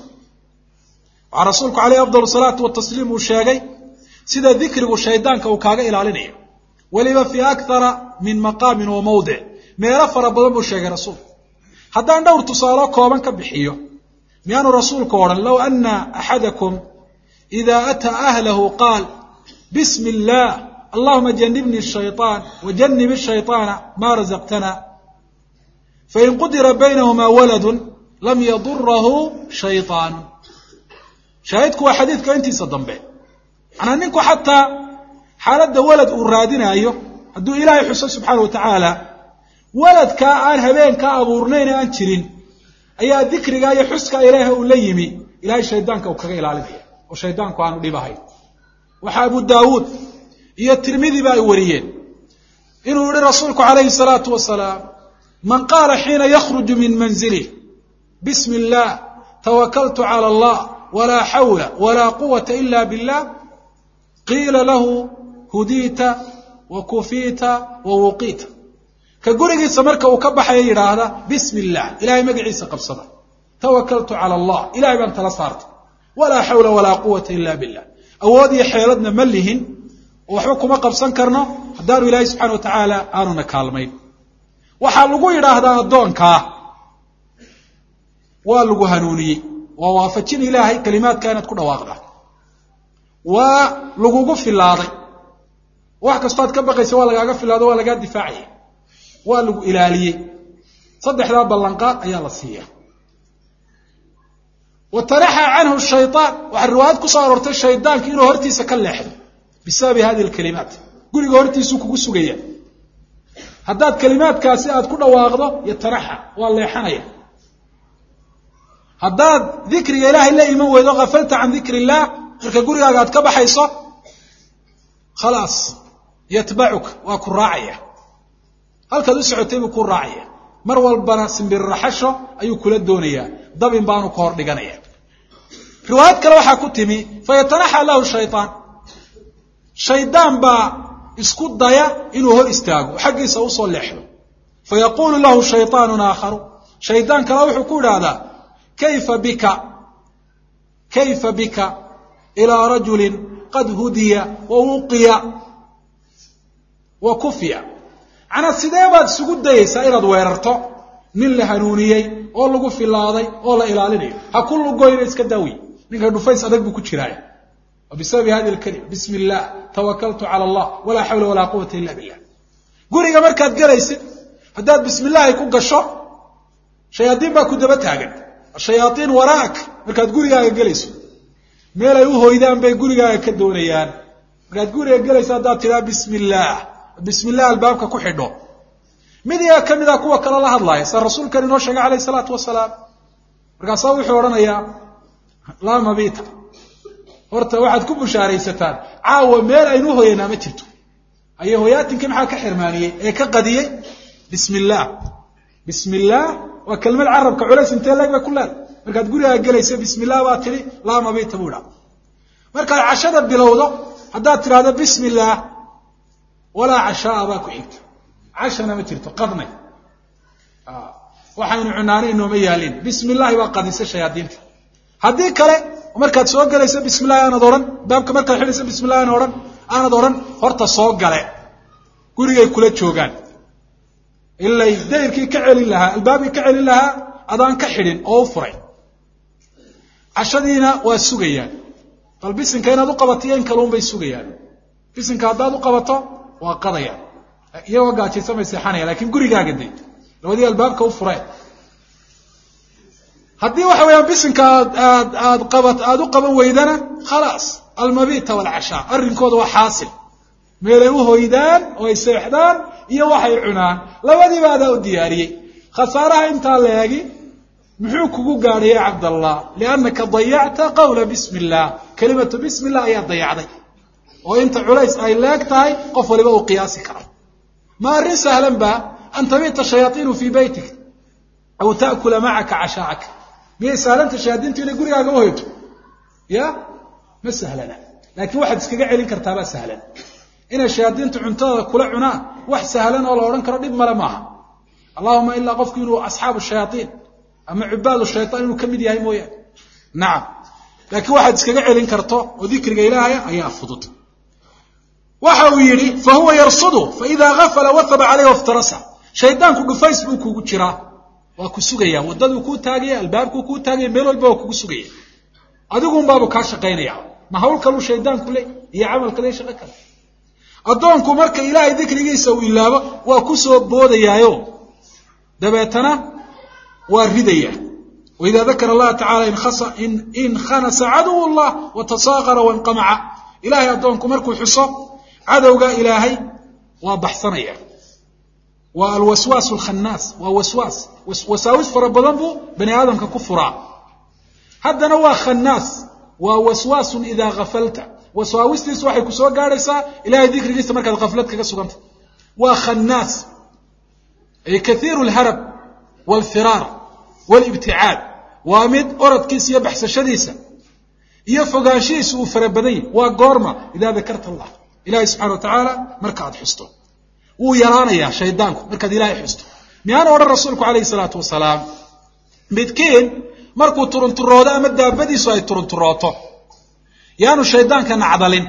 waxaa rasuulku caleyhi afdal salaatu watasliim uu sheegay sida dikrigu shaydaanka uu kaaga ilaalinayo weliba fii akthara min maqaamin wa mawdic meelo fara badan buu sheegay rasuulku haddaan dhowr tusaalo kooban ka bixiyo miyaanu rasuulku odhan low ana axadakum ida ataa ahlahu qaal bismi illah allahuma janibni shayطaan wajanib shayطaana ma razaqtana fain qudira baynahuma waladu lam yadurahu shayطaanu shaahidku waa xadiidka intiisa dambe manaa ninku xataa xaaladda walad uu raadinaayo hadduu ilaahay xuso subxaana wa tacaala waladkaa aan habeenkaa abuurnayn aan jirin ayaa dikriga iyo xuska ilaaha uu la yimi ilahay shaydaanka uu kaga ilaalinaya oo shaydaanku aanu dhibahayn waxaa abu daawuud iyo tirmidiba ay wariyeen inuu yihi rasuulku calayhi salaatu wasalaam man qaala xiina yakhruju min manzilih bismi illah tawakaltu cala allah walaa xawla walaa quwata ila billah qiila lahu hudiita wa kufiita wa wuqiita ka gurigiisa marka uu ka baxaya yidhaahda bismi illah ilahay magaciisa qabsada tawakaltu cala allah ilahay baan tala saartay walaa xawla walaa quwata ila billah awood iyo xeeladna ma lihin oo waxba kuma qabsan karno haddaanu ilaahay subxana wa tacaala aanuna kaalmayn waxaa lagu yidhaahdaa addoonkaa waa lagu hanuuniyey waa waafajin ilaahay kalimaadka inaad ku dhawaaqda waa lagugu filaaday wax kastoad ka baqaysa waa lagaaga filaado waa lagaa difaacaya waa lagu ilaaliyey saddexdaa ballanqaad ayaa la siiya wa tanaxa canhu shayطaan waxaa riwaayad ku soo aroortay shaydaanki inuu hortiisa ka leexdo bisababi hadihi alkalimaat guriga hortiisuu kugu sugaya haddaad kalimaadkaasi aad ku dhawaaqdo yatanaxa waa leexanaya haddaad dikriga ilaahay la iman weydo kafalta can dikri illah marka gurigaaga aad ka baxayso khalaas yatbacuka waa ku raacaya halkaad u socotay buu ku raacaya mar walbana simbirraxasho ayuu kula doonayaa dabin baanu ka hor dhiganaya riwaayad kale waxaa ku timi fayatanaxa lahu shayطaan shaydaan baa isku daya inuu hor istaago xaggiisa usoo leexdo fayaqulu lahu shayطaanu aakharu shaydaan kale wuxuu ku idhaahdaa kayfa bika kayfa bika ilaa rajulin qad hudiya wa wuqiya wa kufiya macnaa sidee baad isugu dayaysaa inaad weerarto nin la hanuuniyey oo lagu filaaday oo la ilaalinayo ha ku lugoyna iska daawiy ninka dhufays adag buu ku jiraaya bisababi hadi alkalima bismi illah tawakaltu cala allah walaa xawla walaa quwata illa billah guriga markaad galaysid haddaad bismi illaahi ku gasho shayaadiin baa ku daba taagan ashayaatiin waraak markaad gurigaaga gelayso meel ay u hoydaan bay gurigaaga ka doonayaan markaad guriga gelayso haddaad tidhaa bismi illaah bismi illah albaabka ku xidho mid iyaa ka mid a kuwa kale la hadlaaya sa rasuulkan inoo sheegay calayhi salaatu wasalaam markaasaa wuxuu odhanayaa laa mabiita horta waxaad ku bushaaraysataan caawa meel aynu u hoyanaa ma jirto aye hoyaatinkii maxaa ka xirmaaniyey ee ka qadiyey bismi illaah bismi illaah waa kelmad carabka culays intee leeg bay ku leedahay markaad gurigaa gelayso bismi illah baa tidhi laa mabiita buu idhaa markaad cashada bilowdo haddaad tidhaahdo bismi illaah walaa cashaaa baa ku xigta cashana ma jirto qadnay waxaynu cunaanay inooma yaalin bismi illaahi baa qadisa shayaadiinta haddii kale markaad soo galayso bismi illahi aanad odhan baabka markaad xidhayso bismi illahi aanad odhan aanad odhan horta soo gale gurigay kula joogaan ilay dayrkii ka celin lahaa albaabkii ka celin lahaa adaan ka xidhin oo u furay cashadiina waa sugayaan bal bisinka inaad u qabatiyo in kaluun bay sugayaan bisinka haddaad u qabato waa qadayaan iyagoo gaajaysan bay seexanayaan lakiin gurigaaga day labadii albaabka u fureen haddii waxa weeyaan bisinka aad aad aad qabat aada u qaban weydana khalaas almabita waalcashaa arrinkooda waa xaasil meelay u hoydaan oo ay seexdaan iyo waxay cunaan labadiiba adaa u diyaariyey khasaaraha intaa la eegi muxuu kugu gaadhay ya cabdallah liannaka dayacta qawla bismi illah kelimatu bismi illah ayaa dayacday oo inta culays ay leeg tahay qof waliba uu qiyaasi karo ma arrin sahlan ba an tabita shayaaiinu fii baytik aw ta'kula macaka cashaacaka miyay sahlanta shayaadiintu inay gurigaaga u hoyto ya ma sahlana laakiin waxaad iskaga celin kartaabaa sahlan inay shayaadiintu cuntadada kula cunaan wax sahlan oo la odhan karo dhib male maaha allahuma ilaa qofku inuu asxaabu shayaaiin ama cubaadu shayaan inuu ka mid yahay mooyaane nacam laakiin waxaad iskaga celin karto oo dikriga ilaahaya ayaa fudud waxa uu yidhi fahuwa yarsudu faidaa gafala wathaba caleyh waftarasa shaydaanku dhufays buu kugu jiraa waa ku sugaya waddaduu kuu taagaya albaabkuu kuu taagaya meel walba waa kugu sugaya adigun baabu kaa shaqaynaya ma hawl kaluu shaydaanku le iyo camal kale shaqo kale addoonku marka ilaahay dikrigiisa uu ilaabo waa ku soo boodayaayo dabeetana waa ridaya waidaa dakara allaha tacala in khanasa caduw llah watasaaqara wanqamaca ilahay addoonku markuu xuso cadowga ilaahay waa baxsanaya waa alwaswaas alkhannaas waa waswaas wasaawis fara badan buu bani aadamka ku furaa haddana waa khannaas waa waswaasun idaa gafalta waswaawistiisu waxay ku soo gaadhaysaa ilahay dikrigiisa markaad khaflad kaga suganta waa khannaas ay kathiiru alharab waalfiraar waalibticaad waa mid orodkiisa iyo baxsashadiisa iyo fogaanshihiisa uu fara badan yahy waa goorma idaa dakarta allah ilahay subxana wa tacaala markaad xusto wuu yaraanayaa shaydaanku markaad ilaahay xusto miyaanu odhan rasuulku calayhi salaatu wasalaam midkiin markuu turunturoodo ama daabadiisu ay turunturooto yaanu shaydaanka nacdalin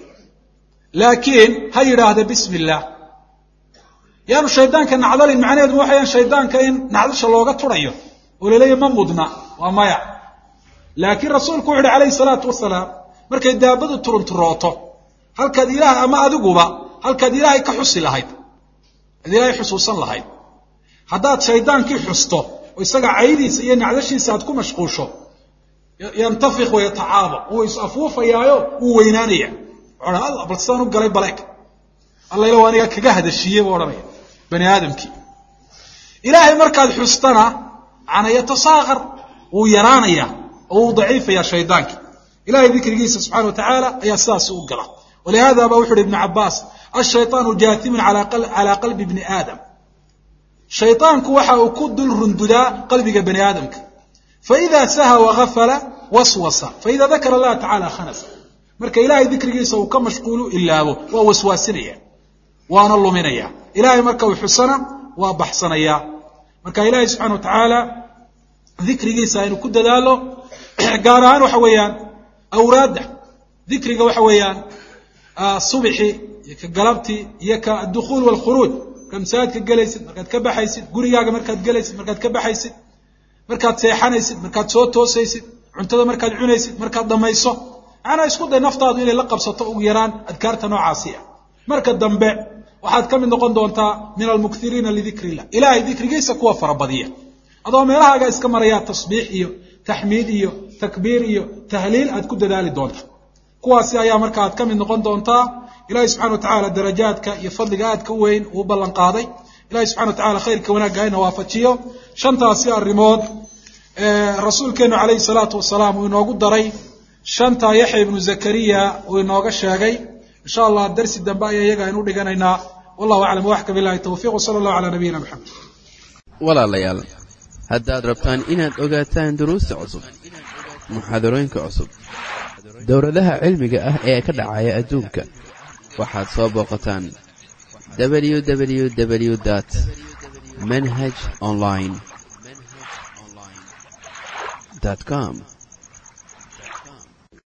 laakiin ha yidhaahda bismi illaah yaanu shaydaanka nacdalin macnaheedu waxayaan shaydaanka in nacdasha looga turayo oo laleeya ma mudna waa maya laakiin rasuulku wuxu uhi calayhi salaatu wasalaam markay daabadu turunturooto halkaad ilaah ama adiguba halkaad ilaahay ka xusi lahayd ad ilaahay xusuusan lahayd haddaad shaydaankii xusto oo isaga caydiisa iyo nacdashiisa aad ku mashquusho yantafik wayatacaaba wuu is afuufayaayo wuu weynaanaya oha alla bal sidaan u galay baleeg alla ila aniga kaga hadashiiyey buu odhanaya bani aadamkii ilaahay markaad xustana ana yatasaaqar wuu yaraanaya oo wuu daciifaya shaydaankii ilahay dikrigiisa subxana wa tacaala ayaa sidaas u gala walihada ba wuxu uhi ibnu cabaas ashayطaanu jaathimun calaa qalbi bni aadam shayطaanku waxa uu ku dul rundudaa qalbiga bani aadamka faida saha wagafala waswasa faida dakara allaha tacala khanasa marka ilahay dikrigiisa uu ka mashquulu ilaabo waa waswaasinaya waana luminaya ilahay marka uu xusana waa baxsanaya marka ilahay subxana wa tacaala dikrigiisa aynu ku dadaalo saddex gaar ahaan waxa weeyaan awraadda dikriga waxa weeyaan subixi iyo ka galabtii iyo ka adukhuul waalkhuruuj markaad masaajidka gelaysid markaad ka baxaysid gurigaaga markaad gelaysid markaad ka baxaysid markaad seexanaysid markaad soo toosaysid cuntada markaad cunaysid markaad dhamayso macnaa isku day naftaadu inay la qabsato ugu yaraan adkaarta noocaasi ah marka dambe waxaad ka mid noqon doontaa min almukthiriina lidikri illah ilaahay dikrigiisa kuwa farabadiya adoo meelahaaga iska maraya tasbiix iyo taxmiid iyo takbiir iyo tahliil aad ku dadaali doonta kuwaasi ayaa marka aad ka mid noqon doontaa ilaahay subxana wa tacaala darajaadka iyo fadliga aadka u weyn uu ballan qaaday ilahay subxana wa tacala khayrka wanaagga hayna waafajiyo shantaasi arrimood rasuulkeenu calayhi salaatu wasalaam uu inoogu daray shanta yaxya ibnu zakariya uu inooga sheegay insha allah darsi dambe ayaa iyaga aynu dhiganaynaa wallahu aclam waxka billahi tawfiiq wasala allahu calaa nabiyina maxamed walaalayaal haddaad rabtaan inaad ogaataan duruusta cusub muxaadarooyinka cusub dowladaha cilmiga ah ee ka dhacaya adduunka waxaad soo booqataan w w w dot manhaj online dot com